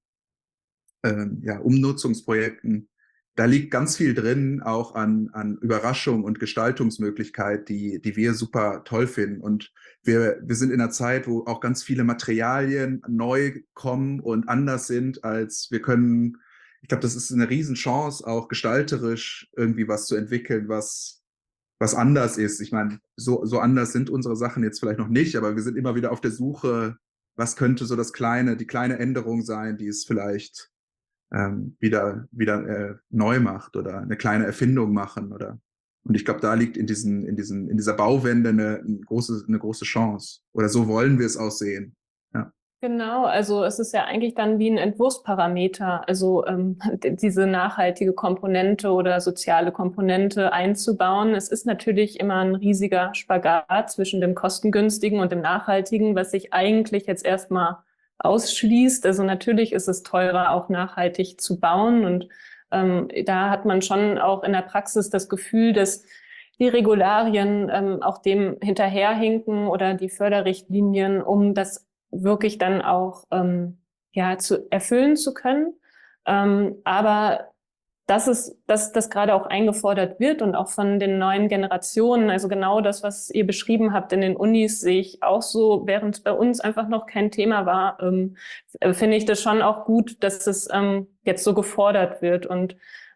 Umnutzungsprojekten, da liegt ganz viel drin, auch an Überraschung und Gestaltungsmöglichkeit, die wir super toll finden. Und wir sind in einer Zeit, wo auch ganz viele Materialien neu kommen und anders sind, als wir können. Ich glaube, das ist eine Riesenchance, auch gestalterisch irgendwie was zu entwickeln, was anders ist. Ich meine, so anders sind unsere Sachen jetzt vielleicht noch nicht, aber wir sind immer wieder auf der Suche, was könnte so die kleine Änderung sein, die es vielleicht wieder neu macht oder eine kleine Erfindung machen oder Und ich glaube, da liegt in dieser Bauwende eine große Chance. Oder so wollen wir es auch sehen. Ja.
Genau, also es ist ja eigentlich dann wie ein Entwurfsparameter, also diese nachhaltige Komponente oder soziale Komponente einzubauen. Es ist natürlich immer ein riesiger Spagat zwischen dem kostengünstigen und dem nachhaltigen, was sich eigentlich jetzt erstmal ausschließt. Also natürlich ist es teurer, auch nachhaltig zu bauen, und da hat man schon auch in der Praxis das Gefühl, dass die Regularien auch dem hinterherhinken oder die Förderrichtlinien, um das wirklich dann auch zu erfüllen zu können. Aber dass das gerade auch eingefordert wird und auch von den neuen Generationen, also genau das, was ihr beschrieben habt in den Unis, sehe ich auch so, während es bei uns einfach noch kein Thema war, finde ich das schon auch gut, dass es jetzt so gefordert wird. Und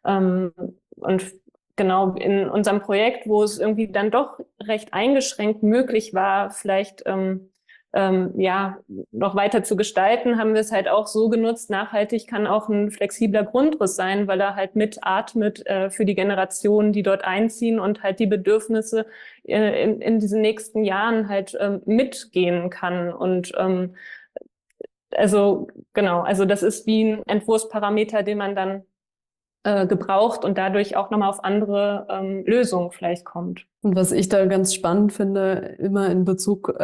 genau in unserem Projekt, wo es irgendwie dann doch recht eingeschränkt möglich war, vielleicht noch weiter zu gestalten, haben wir es halt auch so genutzt. Nachhaltig kann auch ein flexibler Grundriss sein, weil er halt mitatmet für die Generationen, die dort einziehen, und halt die Bedürfnisse in diesen nächsten Jahren halt mitgehen kann. Und also das ist wie ein Entwurfsparameter, den man dann gebraucht und dadurch auch nochmal auf andere Lösungen vielleicht kommt.
Und was ich da ganz spannend finde, immer in Bezug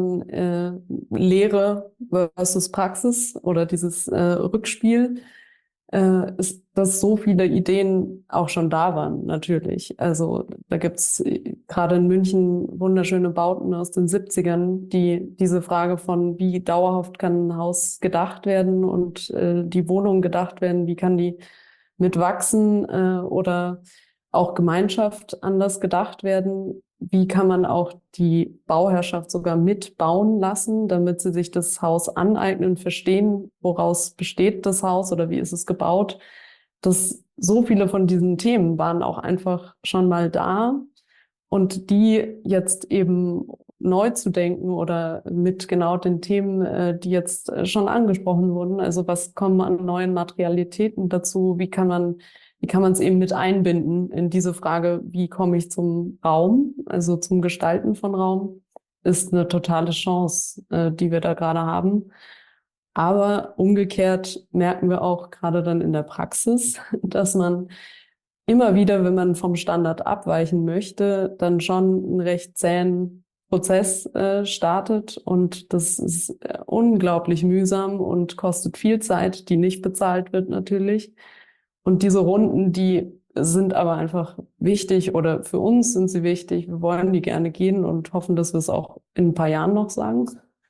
Lehre versus Praxis oder dieses Rückspiel, ist, dass so viele Ideen auch schon da waren, natürlich. Also da gibt's gerade in München wunderschöne Bauten aus den 70ern, die diese Frage von, wie dauerhaft kann ein Haus gedacht werden und die Wohnung gedacht werden, wie kann die mitwachsen oder auch Gemeinschaft anders gedacht werden. Wie kann man auch die Bauherrschaft sogar mitbauen lassen, damit sie sich das Haus aneignen, verstehen, woraus besteht das Haus oder wie ist es gebaut. So viele von diesen Themen waren auch einfach schon mal da, und die jetzt eben neu zu denken oder mit genau den Themen, die jetzt schon angesprochen wurden. Also was kommen an neuen Materialitäten dazu? Wie kann man es eben mit einbinden in diese Frage, wie komme ich zum Raum, also zum Gestalten von Raum, ist eine totale Chance, die wir da gerade haben. Aber umgekehrt merken wir auch gerade dann in der Praxis, dass man immer wieder, wenn man vom Standard abweichen möchte, dann schon einen recht zähen Prozess startet, und das ist unglaublich mühsam und kostet viel Zeit, die nicht bezahlt wird natürlich. Und diese Runden, die sind aber einfach wichtig, oder für uns sind sie wichtig. Wir wollen die gerne gehen und hoffen, dass wir es auch in ein paar Jahren noch sagen.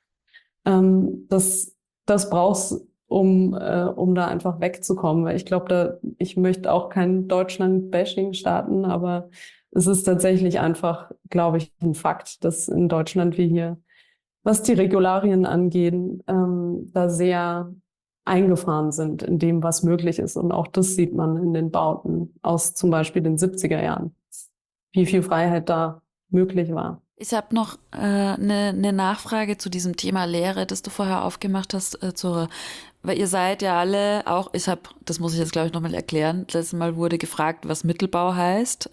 Das brauchst, um da einfach wegzukommen, weil ich glaube, ich möchte auch kein Deutschland-Bashing starten, aber es ist tatsächlich einfach, glaube ich, ein Fakt, dass in Deutschland wir hier, was die Regularien angehen, da sehr eingefahren sind in dem, was möglich ist. Und auch das sieht man in den Bauten aus zum Beispiel den 70er Jahren, wie viel Freiheit da möglich war.
Ich habe noch eine Nachfrage zu diesem Thema Lehre, das du vorher aufgemacht hast, Zora. Weil ihr seid ja alle auch, das muss ich jetzt glaube ich nochmal erklären, letztes Mal wurde gefragt, was Mittelbau heißt.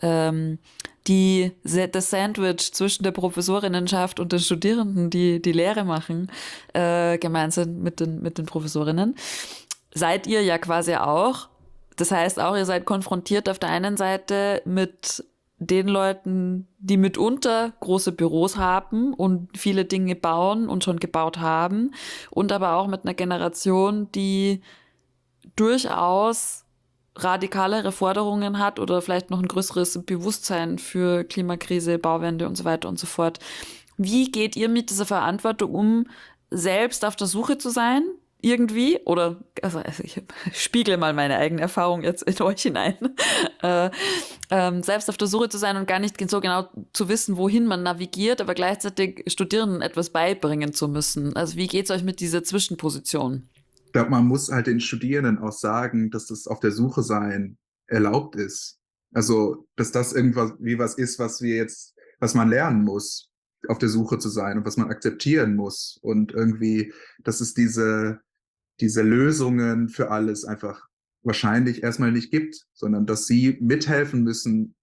Das Sandwich zwischen der Professorinnenschaft und den Studierenden, die Lehre machen, gemeinsam mit den Professorinnen, seid ihr ja quasi auch. Das heißt auch, ihr seid konfrontiert auf der einen Seite mit den Leuten, die mitunter große Büros haben und viele Dinge bauen und schon gebaut haben, und aber auch mit einer Generation, die durchaus radikalere Forderungen hat oder vielleicht noch ein größeres Bewusstsein für Klimakrise, Bauwende und so weiter und so fort. Wie geht ihr mit dieser Verantwortung um, selbst auf der Suche zu sein? Irgendwie, oder, also ich spiegle mal meine eigene Erfahrung jetzt in euch hinein, selbst auf der Suche zu sein und gar nicht so genau zu wissen, wohin man navigiert, aber gleichzeitig Studierenden etwas beibringen zu müssen. Also wie geht's euch mit dieser Zwischenposition?
Ich glaube, man muss halt den Studierenden auch sagen, dass das auf der Suche sein erlaubt ist. Also, dass das irgendwas wie was ist, was man lernen muss, auf der Suche zu sein und was man akzeptieren muss. Und irgendwie, dass es diese Lösungen für alles einfach wahrscheinlich erstmal nicht gibt, sondern dass sie mithelfen müssen,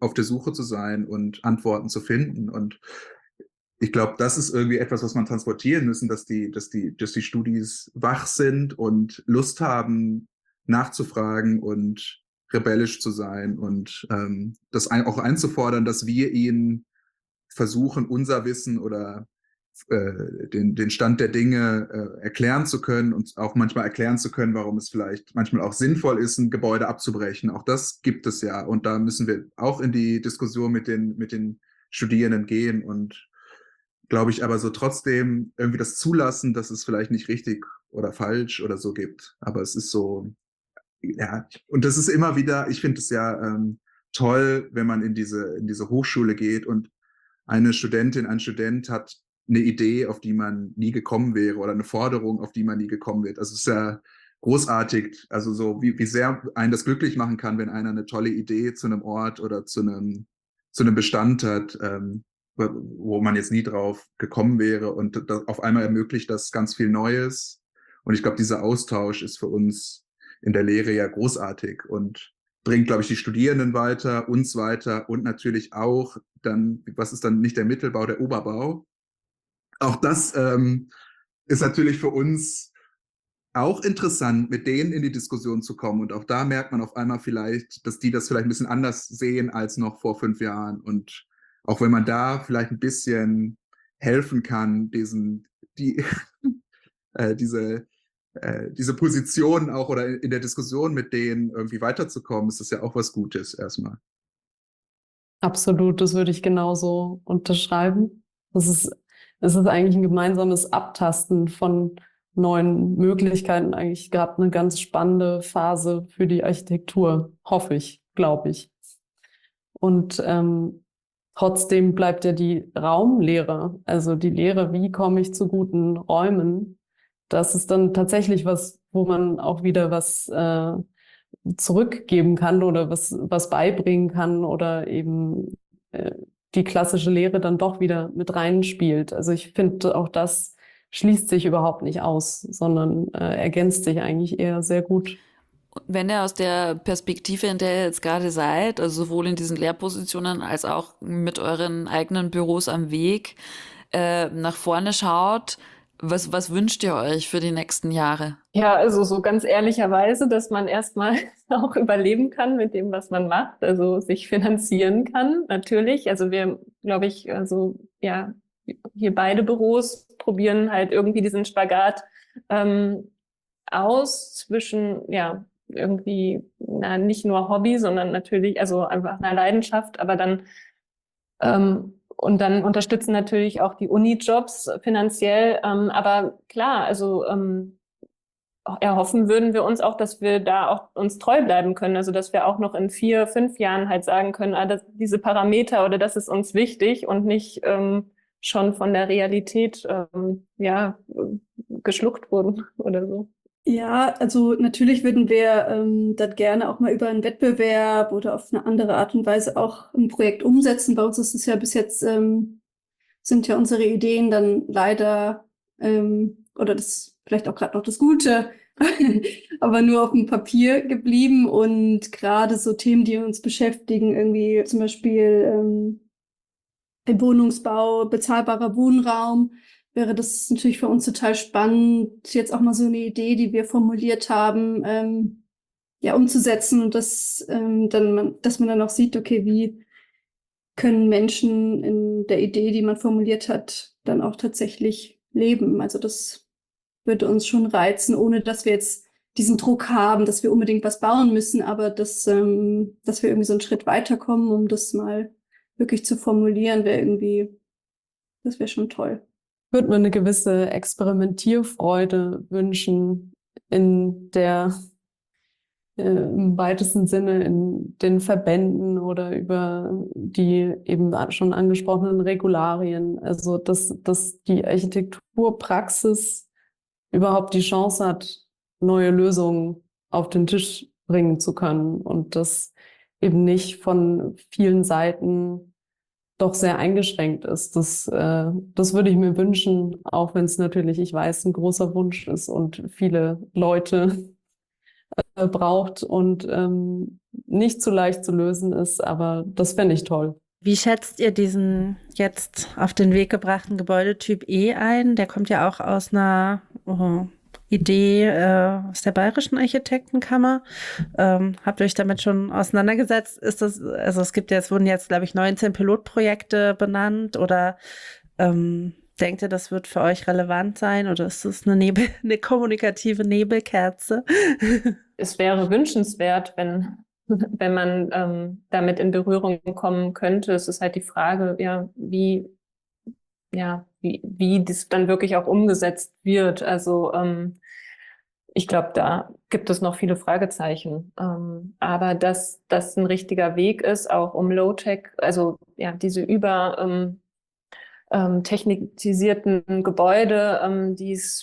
auf der Suche zu sein und Antworten zu finden. Und ich glaube, das ist irgendwie etwas, was man transportieren müssen, dass die Studis wach sind und Lust haben, nachzufragen und rebellisch zu sein und das auch einzufordern, dass wir ihnen versuchen, unser Wissen oder den Stand der Dinge erklären zu können und auch manchmal erklären zu können, warum es vielleicht manchmal auch sinnvoll ist, ein Gebäude abzubrechen. Auch das gibt es ja. Und da müssen wir auch in die Diskussion mit den Studierenden gehen und glaube ich aber so trotzdem irgendwie das zulassen, dass es vielleicht nicht richtig oder falsch oder so gibt. Aber es ist so, ja, und das ist immer wieder, ich finde es ja toll, wenn man in diese Hochschule geht und eine Studentin, ein Student hat eine Idee, auf die man nie gekommen wäre oder eine Forderung, auf die man nie gekommen wird. Also es ist ja großartig, also so wie sehr einen das glücklich machen kann, wenn einer eine tolle Idee zu einem Ort oder zu einem Bestand hat, wo man jetzt nie drauf gekommen wäre und auf einmal ermöglicht das ganz viel Neues. Und ich glaube, dieser Austausch ist für uns in der Lehre ja großartig und bringt, glaube ich, die Studierenden weiter, uns weiter und natürlich auch dann, was ist dann nicht der Mittelbau, der Oberbau. Auch das ist natürlich für uns auch interessant, mit denen in die Diskussion zu kommen. Und auch da merkt man auf einmal vielleicht, dass die das vielleicht ein bisschen anders sehen als noch vor 5 Jahren. Und auch wenn man da vielleicht ein bisschen helfen kann, diese Position auch oder in der Diskussion mit denen irgendwie weiterzukommen, ist das ja auch was Gutes erstmal.
Absolut, das würde ich genauso unterschreiben. Es ist eigentlich ein gemeinsames Abtasten von neuen Möglichkeiten. Eigentlich gab eine ganz spannende Phase für die Architektur, hoffe ich, glaube ich. Und trotzdem bleibt ja die Raumlehre, also die Lehre, wie komme ich zu guten Räumen. Das ist dann tatsächlich was, wo man auch wieder was zurückgeben kann oder was beibringen kann oder eben die klassische Lehre dann doch wieder mit reinspielt. Also ich finde, auch das schließt sich überhaupt nicht aus, sondern ergänzt sich eigentlich eher sehr gut.
Wenn ihr aus der Perspektive, in der ihr jetzt gerade seid, also sowohl in diesen Lehrpositionen als auch mit euren eigenen Büros am Weg, nach vorne schaut, was wünscht ihr euch für die nächsten Jahre?
Ja, also so ganz ehrlicherweise, dass man erstmal auch überleben kann mit dem, was man macht, also sich finanzieren kann, natürlich. Also wir, glaube ich, also ja, hier beide Büros probieren halt irgendwie diesen Spagat aus zwischen, ja, irgendwie, nicht nur Hobby, sondern natürlich, also einfach einer Leidenschaft, aber dann und dann unterstützen natürlich auch die Uni-Jobs finanziell. Aber klar, also erhoffen würden wir uns auch, dass wir da auch uns treu bleiben können. Also dass wir auch noch in 4, 5 Jahren halt sagen können, diese Parameter oder das ist uns wichtig und nicht schon von der Realität geschluckt wurden oder so.
Ja, also natürlich würden wir das gerne auch mal über einen Wettbewerb oder auf eine andere Art und Weise auch ein Projekt umsetzen. Bei uns ist es ja bis jetzt, sind ja unsere Ideen dann leider, oder das vielleicht auch gerade noch das Gute, aber nur auf dem Papier geblieben. Und gerade so Themen, die uns beschäftigen, irgendwie zum Beispiel im Wohnungsbau, bezahlbarer Wohnraum, wäre das natürlich für uns total spannend, jetzt auch mal so eine Idee, die wir formuliert haben, umzusetzen und dass man dann auch sieht, okay, wie können Menschen in der Idee, die man formuliert hat, dann auch tatsächlich leben. Also das würde uns schon reizen, ohne dass wir jetzt diesen Druck haben, dass wir unbedingt was bauen müssen, aber dass wir irgendwie so einen Schritt weiterkommen, um das mal wirklich zu formulieren, das wäre schon toll.
Ich würde mir eine gewisse Experimentierfreude wünschen im weitesten Sinne in den Verbänden oder über die eben schon angesprochenen Regularien. Also dass die Architekturpraxis überhaupt die Chance hat, neue Lösungen auf den Tisch bringen zu können und das eben nicht von vielen Seiten doch sehr eingeschränkt ist. Das würde ich mir wünschen, auch wenn es natürlich, ich weiß, ein großer Wunsch ist und viele Leute braucht. Und nicht zu leicht zu lösen ist, aber das fände ich toll.
Wie schätzt ihr diesen jetzt auf den Weg gebrachten Gebäudetyp E ein? Der kommt ja auch aus einer Idee aus der Bayerischen Architektenkammer. Habt ihr euch damit schon auseinandergesetzt? Ist das, also es wurden jetzt, glaube ich, 19 Pilotprojekte benannt oder denkt ihr, das wird für euch relevant sein oder ist das eine kommunikative Nebelkerze?
Es wäre wünschenswert, wenn man damit in Berührung kommen könnte. Es ist halt die Frage, wie das dann wirklich auch umgesetzt wird. Also ich glaube, da gibt es noch viele Fragezeichen. Aber dass das ein richtiger Weg ist, auch um Low-Tech, also ja, diese technisierten Gebäude,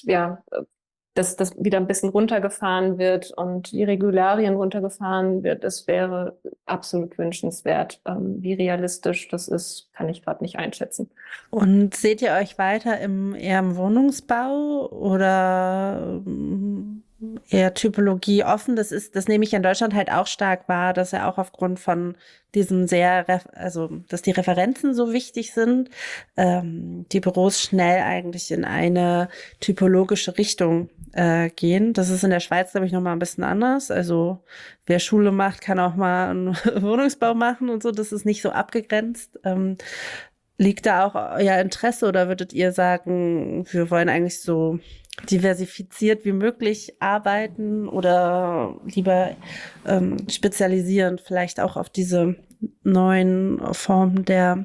dass das wieder ein bisschen runtergefahren wird und die Regularien runtergefahren wird, das wäre absolut wünschenswert. Wie realistisch das ist, kann ich gerade nicht einschätzen.
Und seht ihr euch weiter eher im Wohnungsbau oder eher Typologie offen? Das nehme ich in Deutschland halt auch stark wahr, dass ja auch aufgrund von diesem dass die Referenzen so wichtig sind, die Büros schnell eigentlich in eine typologische Richtung gehen. Das ist in der Schweiz, glaube ich, nochmal ein bisschen anders. Also wer Schule macht, kann auch mal einen Wohnungsbau machen und so. Das ist nicht so abgegrenzt. Liegt da auch euer Interesse oder würdet ihr sagen, wir wollen eigentlich so diversifiziert wie möglich arbeiten oder lieber spezialisieren, vielleicht auch auf diese neuen Formen der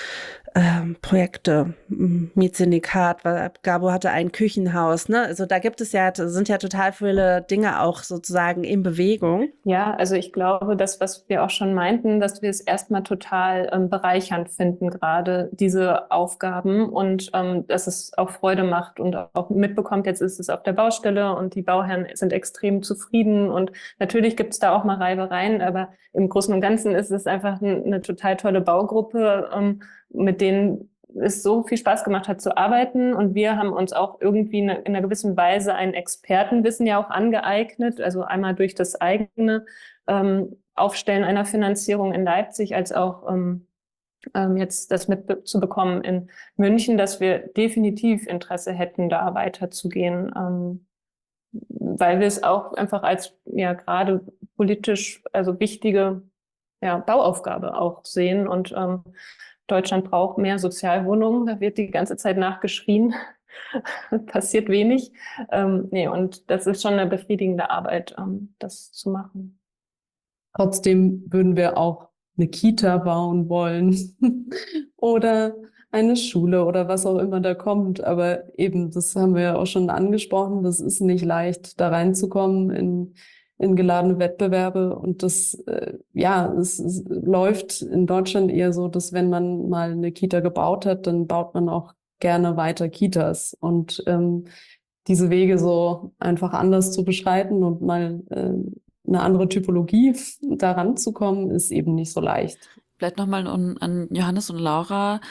Projekte, Mietsyndikat, weil Gabo hatte ein Küchenhaus, ne? Also da sind ja total viele Dinge auch sozusagen in Bewegung.
Ja, also ich glaube, das, was wir auch schon meinten, dass wir es erstmal total bereichernd finden, gerade diese Aufgaben und dass es auch Freude macht und auch mitbekommt, jetzt ist es auf der Baustelle und die Bauherren sind extrem zufrieden und natürlich gibt es da auch mal Reibereien, aber im Großen und Ganzen ist es einfach eine total tolle Baugruppe, mit denen es so viel Spaß gemacht hat zu arbeiten. Und wir haben uns auch irgendwie in einer gewissen Weise ein Expertenwissen ja auch angeeignet. Also einmal durch das eigene Aufstellen einer Finanzierung in Leipzig, als auch jetzt das mitzubekommen in München, dass wir definitiv Interesse hätten, da weiterzugehen. Weil wir es auch einfach als gerade politisch wichtige Bauaufgabe auch sehen. Und Deutschland braucht mehr Sozialwohnungen. Da wird die ganze Zeit nachgeschrien. Passiert wenig. Und das ist schon eine befriedigende Arbeit, das zu machen.
Trotzdem würden wir auch eine Kita bauen wollen oder eine Schule oder was auch immer da kommt. Aber eben, das haben wir ja auch schon angesprochen, das ist nicht leicht, da reinzukommen in geladene Wettbewerbe. Und es läuft in Deutschland eher so, dass wenn man mal eine Kita gebaut hat, dann baut man auch gerne weiter Kitas. Und diese Wege so einfach anders zu beschreiten und mal eine andere Typologie daran zu kommen, ist eben nicht so leicht.
Vielleicht nochmal an Johannes und Laura,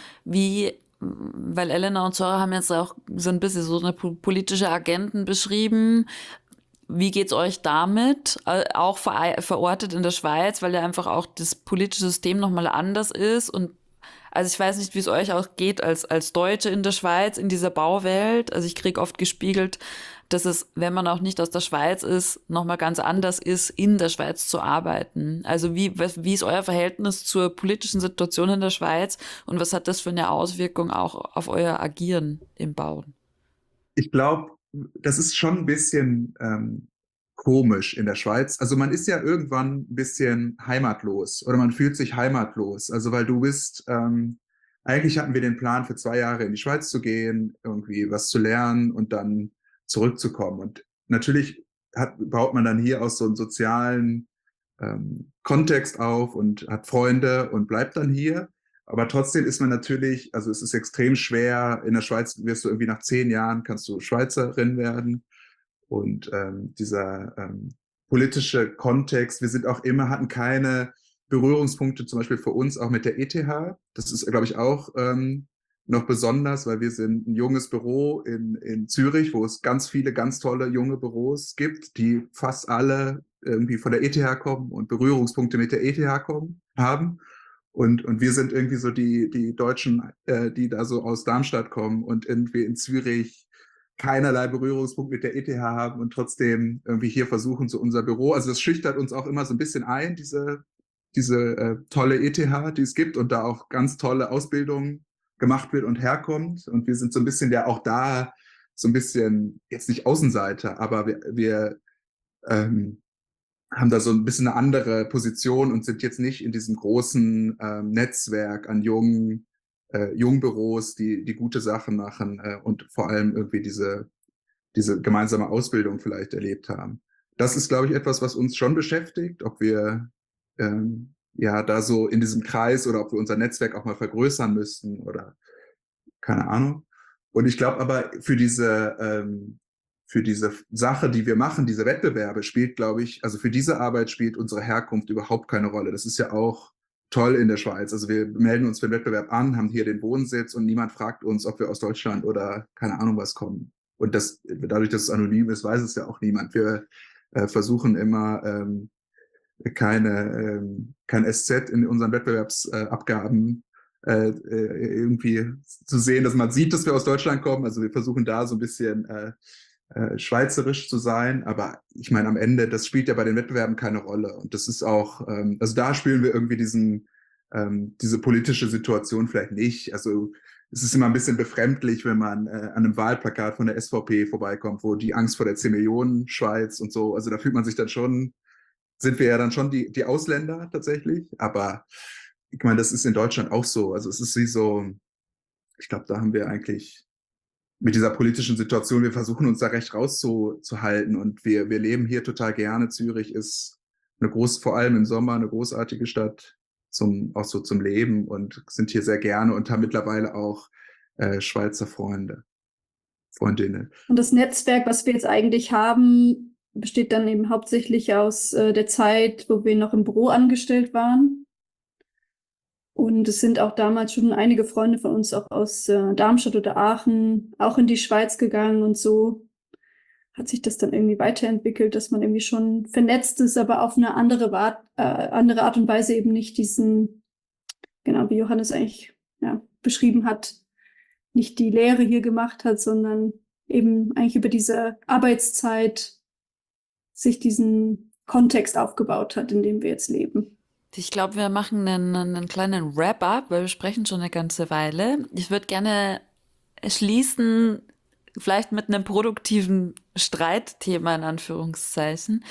weil Elena und Zora haben jetzt auch so ein bisschen so eine politische Agenten beschrieben. Wie geht's euch damit? Auch verortet in der Schweiz, weil ja einfach auch das politische System nochmal anders ist. Und also ich weiß nicht, wie es euch auch geht als Deutsche in der Schweiz, in dieser Bauwelt. Also ich kriege oft gespiegelt, dass es, wenn man auch nicht aus der Schweiz ist, nochmal ganz anders ist, in der Schweiz zu arbeiten. Also wie ist euer Verhältnis zur politischen Situation in der Schweiz und was hat das für eine Auswirkung auch auf euer Agieren im Bauen?
Ich glaube, das ist schon ein bisschen komisch in der Schweiz. Also man ist ja irgendwann ein bisschen heimatlos oder man fühlt sich heimatlos. Also weil du bist, eigentlich hatten wir den Plan für 2 Jahre in die Schweiz zu gehen, irgendwie was zu lernen und dann zurückzukommen. Und natürlich baut man dann hier aus so einem sozialen Kontext auf und hat Freunde und bleibt dann hier. Aber trotzdem ist man natürlich, also es ist extrem schwer. In der Schweiz wirst du irgendwie nach 10 Jahren, kannst du Schweizerin werden. Und dieser politische Kontext, wir sind auch immer, hatten keine Berührungspunkte, zum Beispiel für uns auch mit der ETH. Das ist, glaube ich, auch noch besonders, weil wir sind ein junges Büro in Zürich, wo es ganz viele ganz tolle junge Büros gibt, die fast alle irgendwie von der ETH kommen und Berührungspunkte mit der ETH haben. Und wir sind irgendwie so die Deutschen, die da so aus Darmstadt kommen und irgendwie in Zürich keinerlei Berührungspunkt mit der ETH haben und trotzdem irgendwie hier versuchen, so unser Büro, also das schüchtert uns auch immer so ein bisschen ein, diese tolle ETH, die es gibt und da auch ganz tolle Ausbildung gemacht wird und herkommt. Und wir sind so ein bisschen ja auch da so ein bisschen, jetzt nicht Außenseiter, aber wir haben da so ein bisschen eine andere Position und sind jetzt nicht in diesem großen Netzwerk an jungen Jungbüros, die gute Sachen machen und vor allem irgendwie diese gemeinsame Ausbildung vielleicht erlebt haben. Das ist, glaube ich, etwas, was uns schon beschäftigt, ob wir ja da so in diesem Kreis oder ob wir unser Netzwerk auch mal vergrößern müssten oder keine Ahnung. Und ich glaube aber für diese Sache, die wir machen, diese Wettbewerbe spielt, glaube ich, also für diese Arbeit spielt unsere Herkunft überhaupt keine Rolle. Das ist ja auch toll in der Schweiz. Also wir melden uns für den Wettbewerb an, haben hier den Wohnsitz und niemand fragt uns, ob wir aus Deutschland oder keine Ahnung was kommen. Und dadurch, dass es anonym ist, weiß es ja auch niemand. Wir versuchen immer kein SZ in unseren Wettbewerbsabgaben irgendwie zu sehen, dass man sieht, dass wir aus Deutschland kommen. Also wir versuchen da so ein bisschen schweizerisch zu sein, aber ich meine, am Ende, das spielt ja bei den Wettbewerben keine Rolle. Und das ist auch, also da spielen wir irgendwie diese politische Situation vielleicht nicht. Also es ist immer ein bisschen befremdlich, wenn man an einem Wahlplakat von der SVP vorbeikommt, wo die Angst vor der 10 Millionen Schweiz und so, also da fühlt man sich dann schon, sind wir ja dann schon die Ausländer tatsächlich, aber ich meine, das ist in Deutschland auch so. Also es ist wie so, ich glaube, da haben wir eigentlich mit dieser politischen Situation, wir versuchen uns da recht rauszuhalten und wir leben hier total gerne. Zürich ist vor allem im Sommer eine großartige Stadt auch so zum Leben und sind hier sehr gerne und haben mittlerweile auch Schweizer Freundinnen.
Und das Netzwerk, was wir jetzt eigentlich haben, besteht dann eben hauptsächlich aus der Zeit, wo wir noch im Büro angestellt waren. Und es sind auch damals schon einige Freunde von uns auch aus Darmstadt oder Aachen auch in die Schweiz gegangen und so hat sich das dann irgendwie weiterentwickelt, dass man irgendwie schon vernetzt ist, aber auf eine andere Art und Weise eben nicht diesen, genau wie Johannes eigentlich beschrieben hat, nicht die Lehre hier gemacht hat, sondern eben eigentlich über diese Arbeitszeit sich diesen Kontext aufgebaut hat, in dem wir jetzt leben.
Ich glaube, wir machen einen kleinen Wrap-up, weil wir sprechen schon eine ganze Weile. Ich würde gerne schließen, vielleicht mit einem produktiven Streitthema in Anführungszeichen.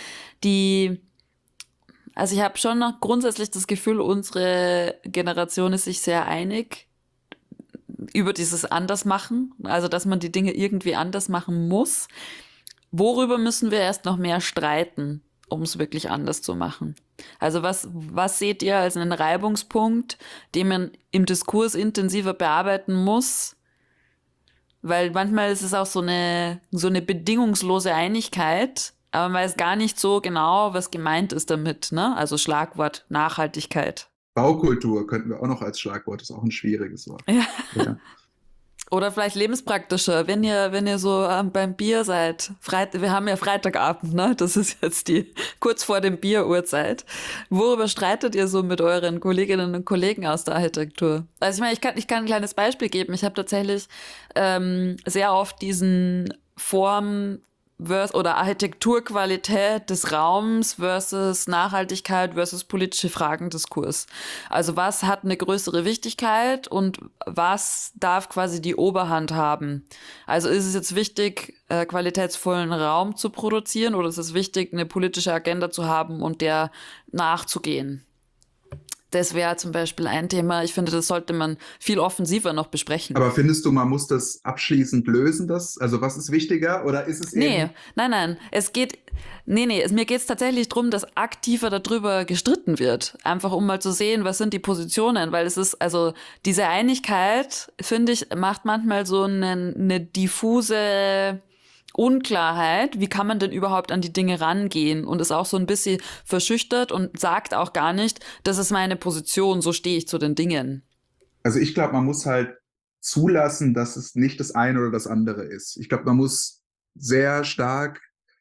Also ich habe schon noch grundsätzlich das Gefühl, unsere Generation ist sich sehr einig über dieses Andersmachen, also dass man die Dinge irgendwie anders machen muss. Worüber müssen wir erst noch mehr streiten, um es wirklich anders zu machen? Also was seht ihr als einen Reibungspunkt, den man im Diskurs intensiver bearbeiten muss? Weil manchmal ist es auch so eine bedingungslose Einigkeit, aber man weiß gar nicht so genau, was gemeint ist damit, ne? Also Schlagwort Nachhaltigkeit.
Baukultur könnten wir auch noch als Schlagwort, ist auch ein schwieriges Wort. Ja.
Oder vielleicht lebenspraktischer, wenn ihr so beim Bier seid. Wir haben ja Freitagabend, ne? Das ist jetzt kurz vor dem Bieruhrzeit. Worüber streitet ihr so mit euren Kolleginnen und Kollegen aus der Architektur? Also ich meine, ich kann ein kleines Beispiel geben. Ich habe tatsächlich sehr oft diesen oder Architekturqualität des Raums versus Nachhaltigkeit versus politische Fragen-Diskurs. Also was hat eine größere Wichtigkeit und was darf quasi die Oberhand haben? Also ist es jetzt wichtig, qualitätsvollen Raum zu produzieren oder ist es wichtig, eine politische Agenda zu haben und der nachzugehen? Das wäre zum Beispiel ein Thema. Ich finde, das sollte man viel offensiver noch besprechen.
Aber findest du, man muss das abschließend lösen, Also was ist wichtiger oder ist es eben...
Nein. Mir geht es tatsächlich darum, dass aktiver darüber gestritten wird. Einfach um mal zu sehen, was sind die Positionen. Weil es ist, also diese Einigkeit, finde ich, macht manchmal so eine diffuse Unklarheit, wie kann man denn überhaupt an die Dinge rangehen und ist auch so ein bisschen verschüchtert und sagt auch gar nicht, das ist meine Position, so stehe ich zu den Dingen.
Also ich glaube, man muss halt zulassen, dass es nicht das eine oder das andere ist. Ich glaube, man muss sehr stark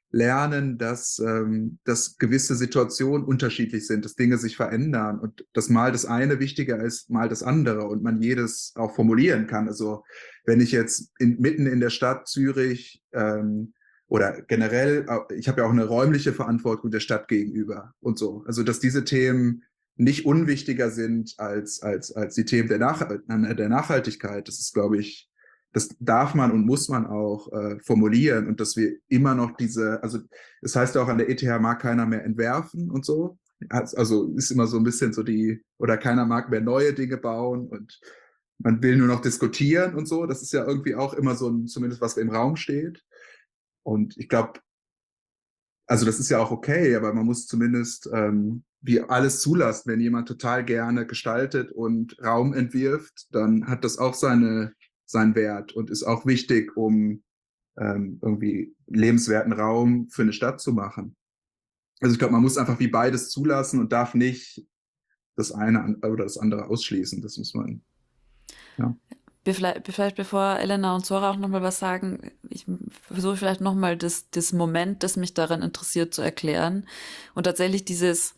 lernen, dass gewisse Situationen unterschiedlich sind, dass Dinge sich verändern und dass mal das eine wichtiger ist, mal das andere und man jedes auch formulieren kann. Also wenn ich jetzt mitten in der Stadt Zürich oder generell, ich habe ja auch eine räumliche Verantwortung der Stadt gegenüber und so. Also dass diese Themen nicht unwichtiger sind als die Themen der Nachhaltigkeit. Das ist, glaube ich, das darf man und muss man auch formulieren und dass wir immer noch also das heißt ja auch, an der ETH mag keiner mehr entwerfen und so. Also ist immer so ein bisschen so oder keiner mag mehr neue Dinge bauen und man will nur noch diskutieren und so. Das ist ja irgendwie auch immer so zumindest was im Raum steht. Und ich glaube, also das ist ja auch okay, aber man muss zumindest wie alles zulassen. Wenn jemand total gerne gestaltet und Raum entwirft, dann hat das auch seinen Wert und ist auch wichtig, um irgendwie lebenswerten Raum für eine Stadt zu machen. Also ich glaube, man muss einfach wie beides zulassen und darf nicht das eine oder das andere ausschließen. Das muss man, ja.
Vielleicht bevor Elena und Zora auch nochmal was sagen, ich versuche vielleicht nochmal das Moment, das mich daran interessiert, zu erklären. Und tatsächlich dieses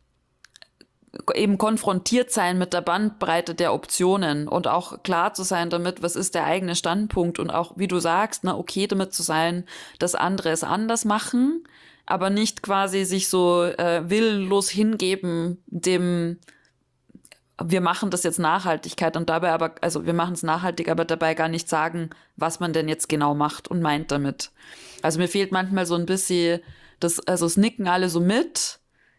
eben konfrontiert sein mit der Bandbreite der Optionen und auch klar zu sein damit, was ist der eigene Standpunkt und auch, wie du sagst, okay damit zu sein, dass andere es anders machen, aber nicht quasi sich so willenlos hingeben dem wir machen das jetzt Nachhaltigkeit und dabei aber, also wir machen es nachhaltig, aber dabei gar nicht sagen, was man denn jetzt genau macht und meint damit. Also mir fehlt manchmal so ein bisschen also es nicken alle so mit,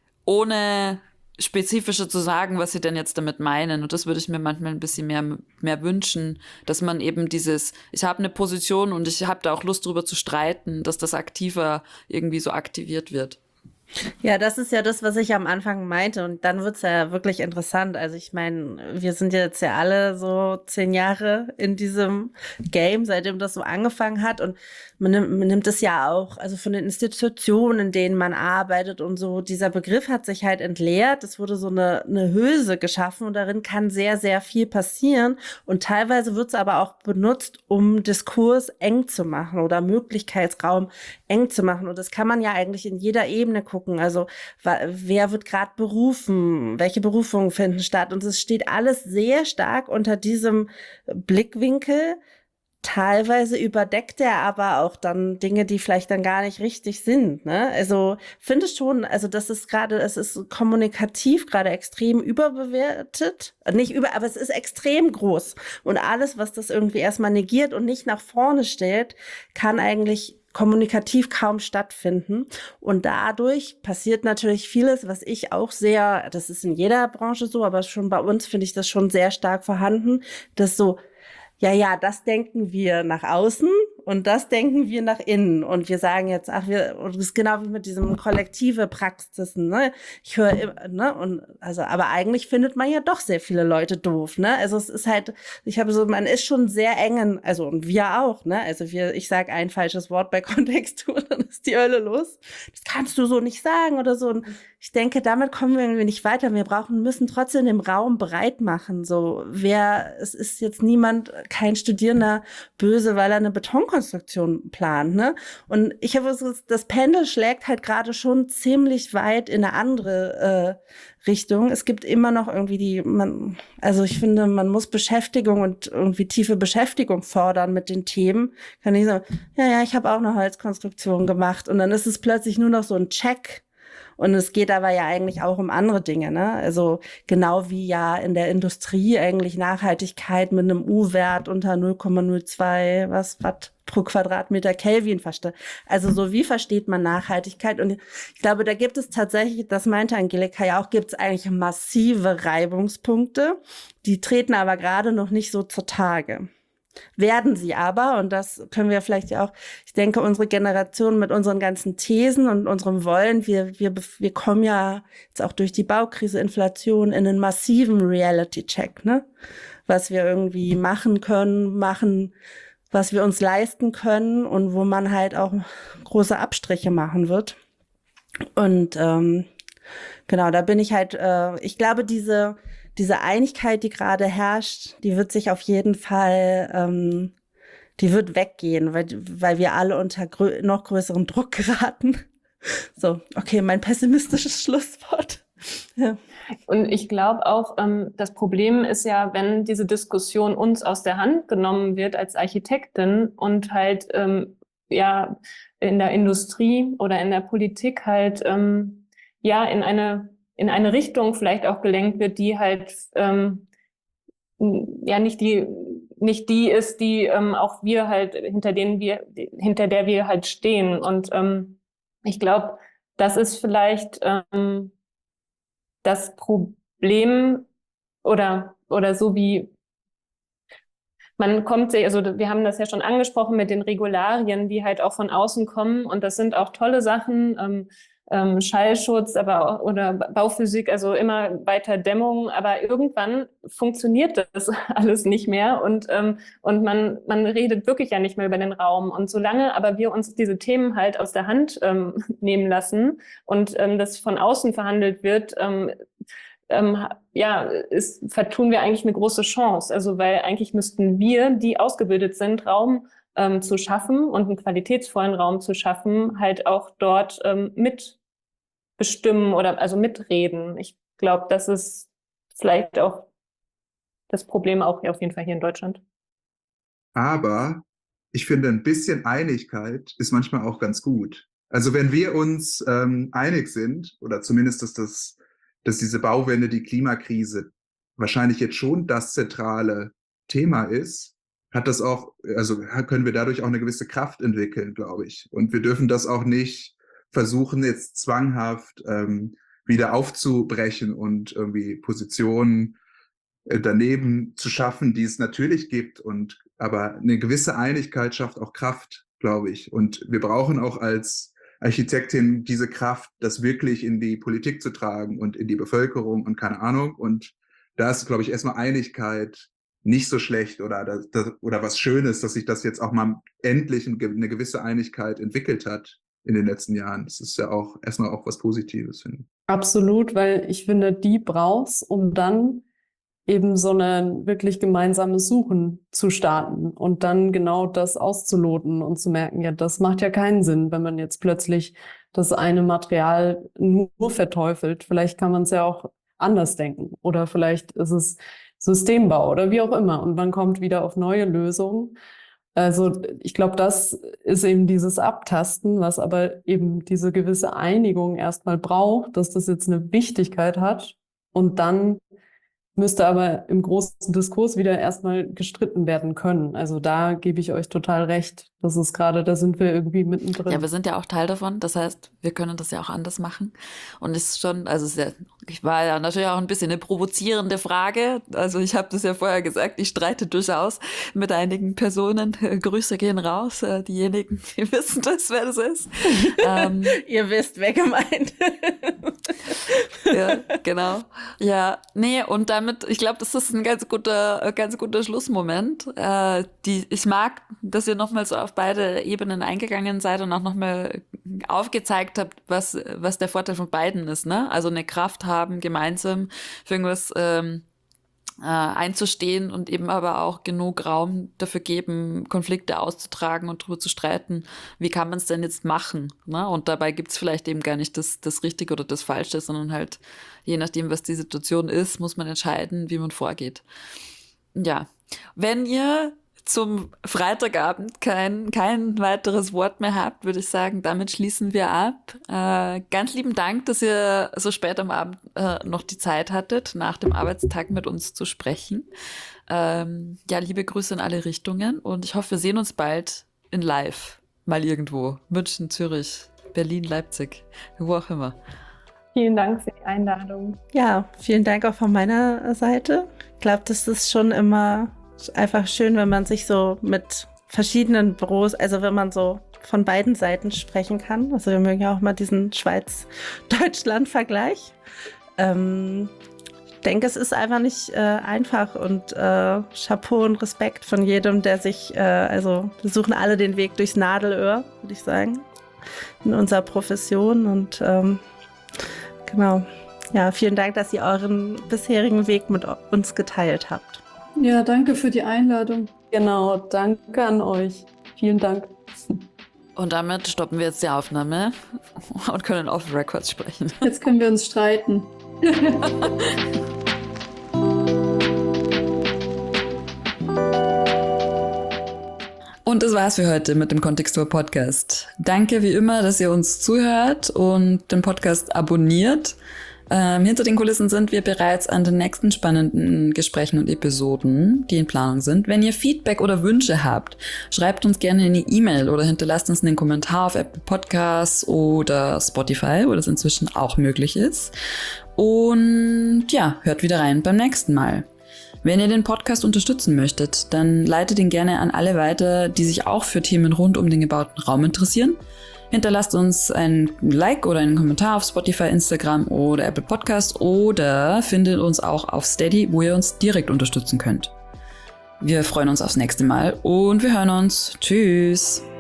ohne spezifischer zu sagen, was sie denn jetzt damit meinen. Und das würde ich mir manchmal ein bisschen mehr wünschen, dass man eben ich habe eine Position und ich habe da auch Lust drüber zu streiten, dass das aktiver irgendwie so aktiviert wird.
Ja, das ist ja das, was ich am Anfang meinte. Und dann wird's ja wirklich interessant. Also ich meine, wir sind jetzt ja alle so 10 Jahre in diesem Game, seitdem das so angefangen hat. Und man nimmt es ja auch, also von den Institutionen, in denen man arbeitet und so, dieser Begriff hat sich halt entleert. Es wurde so eine Hülse geschaffen und darin kann sehr, sehr viel passieren. Und teilweise wird's aber auch benutzt, um Diskurs eng zu machen oder Möglichkeitsraum eng zu machen. Und das kann man ja eigentlich in jeder Ebene gucken. Also wer wird gerade berufen? Welche Berufungen finden statt? Und es steht alles sehr stark unter diesem Blickwinkel. Teilweise überdeckt er aber auch dann Dinge, die vielleicht dann gar nicht richtig sind. Ne? Also finde schon, also das ist gerade, es ist kommunikativ gerade extrem überbewertet. Aber es ist extrem groß. Und alles, was das irgendwie erstmal negiert und nicht nach vorne stellt, kann eigentlich kommunikativ kaum stattfinden. Und dadurch passiert natürlich vieles, was ich auch das ist in jeder Branche so, aber schon bei uns finde ich das schon sehr stark vorhanden, dass so, ja, das denken wir nach außen und das denken wir nach innen. Und wir sagen jetzt, und das ist genau wie mit diesem kollektive Praxisen, ne? Ich höre immer, ne? Und also, aber eigentlich findet man ja doch sehr viele Leute doof, ne? Also es ist halt, man ist schon sehr eng, also und wir auch, ne? Also ich sage ein falsches Wort bei Kontextur, dann ist die Hölle los. Das kannst du so nicht sagen oder so. Und ich denke, damit kommen wir irgendwie nicht weiter. Wir müssen trotzdem den Raum breit machen. So, es ist jetzt kein Studierender böse, weil er eine Betonkonstruktion plant, ne? Und ich habe so, das Pendel schlägt halt gerade schon ziemlich weit in eine andere Richtung. Es gibt immer noch irgendwie also ich finde, man muss Beschäftigung und irgendwie tiefe Beschäftigung fordern mit den Themen. Kann ich sagen, ja, ich habe auch eine Holzkonstruktion gemacht und dann ist es plötzlich nur noch so ein Check. Und es geht aber ja eigentlich auch um andere Dinge, ne? Also genau wie ja in der Industrie eigentlich Nachhaltigkeit mit einem U-Wert unter 0,02 was Watt pro Quadratmeter Kelvin versteht. Also so wie versteht man Nachhaltigkeit? Und ich glaube, da gibt es tatsächlich, das meinte Angelika ja auch, gibt es eigentlich massive Reibungspunkte. Die treten aber gerade noch nicht so zutage. Werden sie aber, und das können wir vielleicht ja auch, ich denke, unsere Generation mit unseren ganzen Thesen und unserem Wollen, wir kommen ja jetzt auch durch die Baukrise, Inflation in einen massiven Reality-Check, ne? Was wir irgendwie machen können, was wir uns leisten können und wo man halt auch große Abstriche machen wird. Und genau, da bin ich halt, ich glaube, diese Einigkeit, die gerade herrscht, die wird sich auf jeden Fall die wird weggehen, weil wir alle unter noch größeren Druck geraten. So, okay, mein pessimistisches Schlusswort. Ja.
Und ich glaube auch, das Problem ist ja, wenn diese Diskussion uns aus der Hand genommen wird als Architektin und halt ja in der Industrie oder in der Politik halt ja in eine Richtung vielleicht auch gelenkt wird, die halt ja nicht die ist, die auch wir halt hinter der wir halt stehen. Und ich glaube, das ist vielleicht das Problem oder so wie man kommt sich, also wir haben das ja schon angesprochen mit den Regularien, die halt auch von außen kommen, und das sind auch tolle Sachen, Schallschutz, aber auch, oder Bauphysik, also immer weiter Dämmung, aber irgendwann funktioniert das alles nicht mehr, und man redet wirklich ja nicht mehr über den Raum, und solange aber wir uns diese Themen halt aus der Hand nehmen lassen und das von außen verhandelt wird, ja, vertun wir eigentlich eine große Chance. Also, weil eigentlich müssten wir, die ausgebildet sind, Raum zu schaffen und einen qualitätsvollen Raum zu schaffen, halt auch dort mitbestimmen oder also mitreden. Ich glaube, das ist vielleicht auch das Problem auch hier auf jeden Fall hier in Deutschland.
Aber ich finde, ein bisschen Einigkeit ist manchmal auch ganz gut. Also wenn wir uns einig sind, oder zumindest, dass diese Bauwende, die Klimakrise wahrscheinlich jetzt schon das zentrale Thema ist, hat das auch, also können wir dadurch auch eine gewisse Kraft entwickeln, glaube ich. Und wir dürfen das auch nicht versuchen, jetzt zwanghaft wieder aufzubrechen und irgendwie Positionen daneben zu schaffen, die es natürlich gibt. Aber eine gewisse Einigkeit schafft auch Kraft, glaube ich. Und wir brauchen auch als Architektin diese Kraft, das wirklich in die Politik zu tragen und in die Bevölkerung und keine Ahnung. Und da ist, glaube ich, erstmal Einigkeit nicht so schlecht oder was Schönes, dass sich das jetzt auch mal endlich eine gewisse Einigkeit entwickelt hat in den letzten Jahren. Das ist ja auch erstmal auch was Positives, finde ich.
Absolut, weil ich finde, die brauchst, um dann eben so ein wirklich gemeinsames Suchen zu starten und dann genau das auszuloten und zu merken, ja, das macht ja keinen Sinn, wenn man jetzt plötzlich das eine Material nur verteufelt. Vielleicht kann man es ja auch anders denken oder vielleicht ist es Systembau oder wie auch immer, und man kommt wieder auf neue Lösungen. Also ich glaube, das ist eben dieses Abtasten, was aber eben diese gewisse Einigung erstmal braucht, dass das jetzt eine Wichtigkeit hat, und dann müsste aber im großen Diskurs wieder erstmal gestritten werden können. Also da gebe ich euch total recht. Das ist gerade, da sind wir irgendwie mittendrin.
Ja, wir sind ja auch Teil davon. Das heißt, wir können das ja auch anders machen. Und es ist schon, also ich war ja natürlich auch ein bisschen eine provozierende Frage. Also ich habe das ja vorher gesagt, ich streite durchaus mit einigen Personen. Grüße gehen raus. Diejenigen, die wissen das, wer das ist.
Ihr wisst, wer gemeint.
Ja, genau. Ja, nee, und damit, ich glaube, das ist ein ganz guter Schlussmoment. Ich mag, dass ihr nochmal so auf beide Ebenen eingegangen seid und auch nochmal aufgezeigt habt, was der Vorteil von beiden ist, ne? Also eine Kraft haben, gemeinsam für irgendwas einzustehen und eben aber auch genug Raum dafür geben, Konflikte auszutragen und darüber zu streiten, wie kann man es denn jetzt machen, ne? Und dabei gibt's vielleicht eben gar nicht das Richtige oder das Falsche, sondern halt, je nachdem, was die Situation ist, muss man entscheiden, wie man vorgeht. Ja, wenn ihr zum Freitagabend kein weiteres Wort mehr habt, würde ich sagen, damit schließen wir ab. Ganz lieben Dank, dass ihr so spät am Abend noch die Zeit hattet, nach dem Arbeitstag mit uns zu sprechen. Ja, liebe Grüße in alle Richtungen, und ich hoffe, wir sehen uns bald in live, mal irgendwo. München, Zürich, Berlin, Leipzig, wo auch immer.
Vielen Dank für die Einladung.
Ja, vielen Dank auch von meiner Seite. Ich glaube, das ist schon immer einfach schön, wenn man sich so mit verschiedenen Büros, also wenn man so von beiden Seiten sprechen kann. Also wir mögen ja auch mal diesen Schweiz-Deutschland-Vergleich. Ich denke, es ist einfach nicht einfach, und Chapeau und Respekt von jedem, der sich, also wir suchen alle den Weg durchs Nadelöhr, würde ich sagen, in unserer Profession, und genau. Ja, vielen Dank, dass ihr euren bisherigen Weg mit uns geteilt habt.
Ja, danke für die Einladung.
Genau, danke an euch. Vielen Dank.
Und damit stoppen wir jetzt die Aufnahme und können off Records sprechen.
Jetzt können wir uns streiten.
Und das war's für heute mit dem Kontextur Podcast. Danke wie immer, dass ihr uns zuhört und den Podcast abonniert. Hinter den Kulissen sind wir bereits an den nächsten spannenden Gesprächen und Episoden, die in Planung sind. Wenn ihr Feedback oder Wünsche habt, schreibt uns gerne eine E-Mail oder hinterlasst uns einen Kommentar auf Apple Podcasts oder Spotify, wo das inzwischen auch möglich ist. Und ja, hört wieder rein beim nächsten Mal. Wenn ihr den Podcast unterstützen möchtet, dann leitet ihn gerne an alle weiter, die sich auch für Themen rund um den gebauten Raum interessieren. Hinterlasst uns ein Like oder einen Kommentar auf Spotify, Instagram oder Apple Podcast oder findet uns auch auf Steady, wo ihr uns direkt unterstützen könnt. Wir freuen uns aufs nächste Mal und wir hören uns. Tschüss!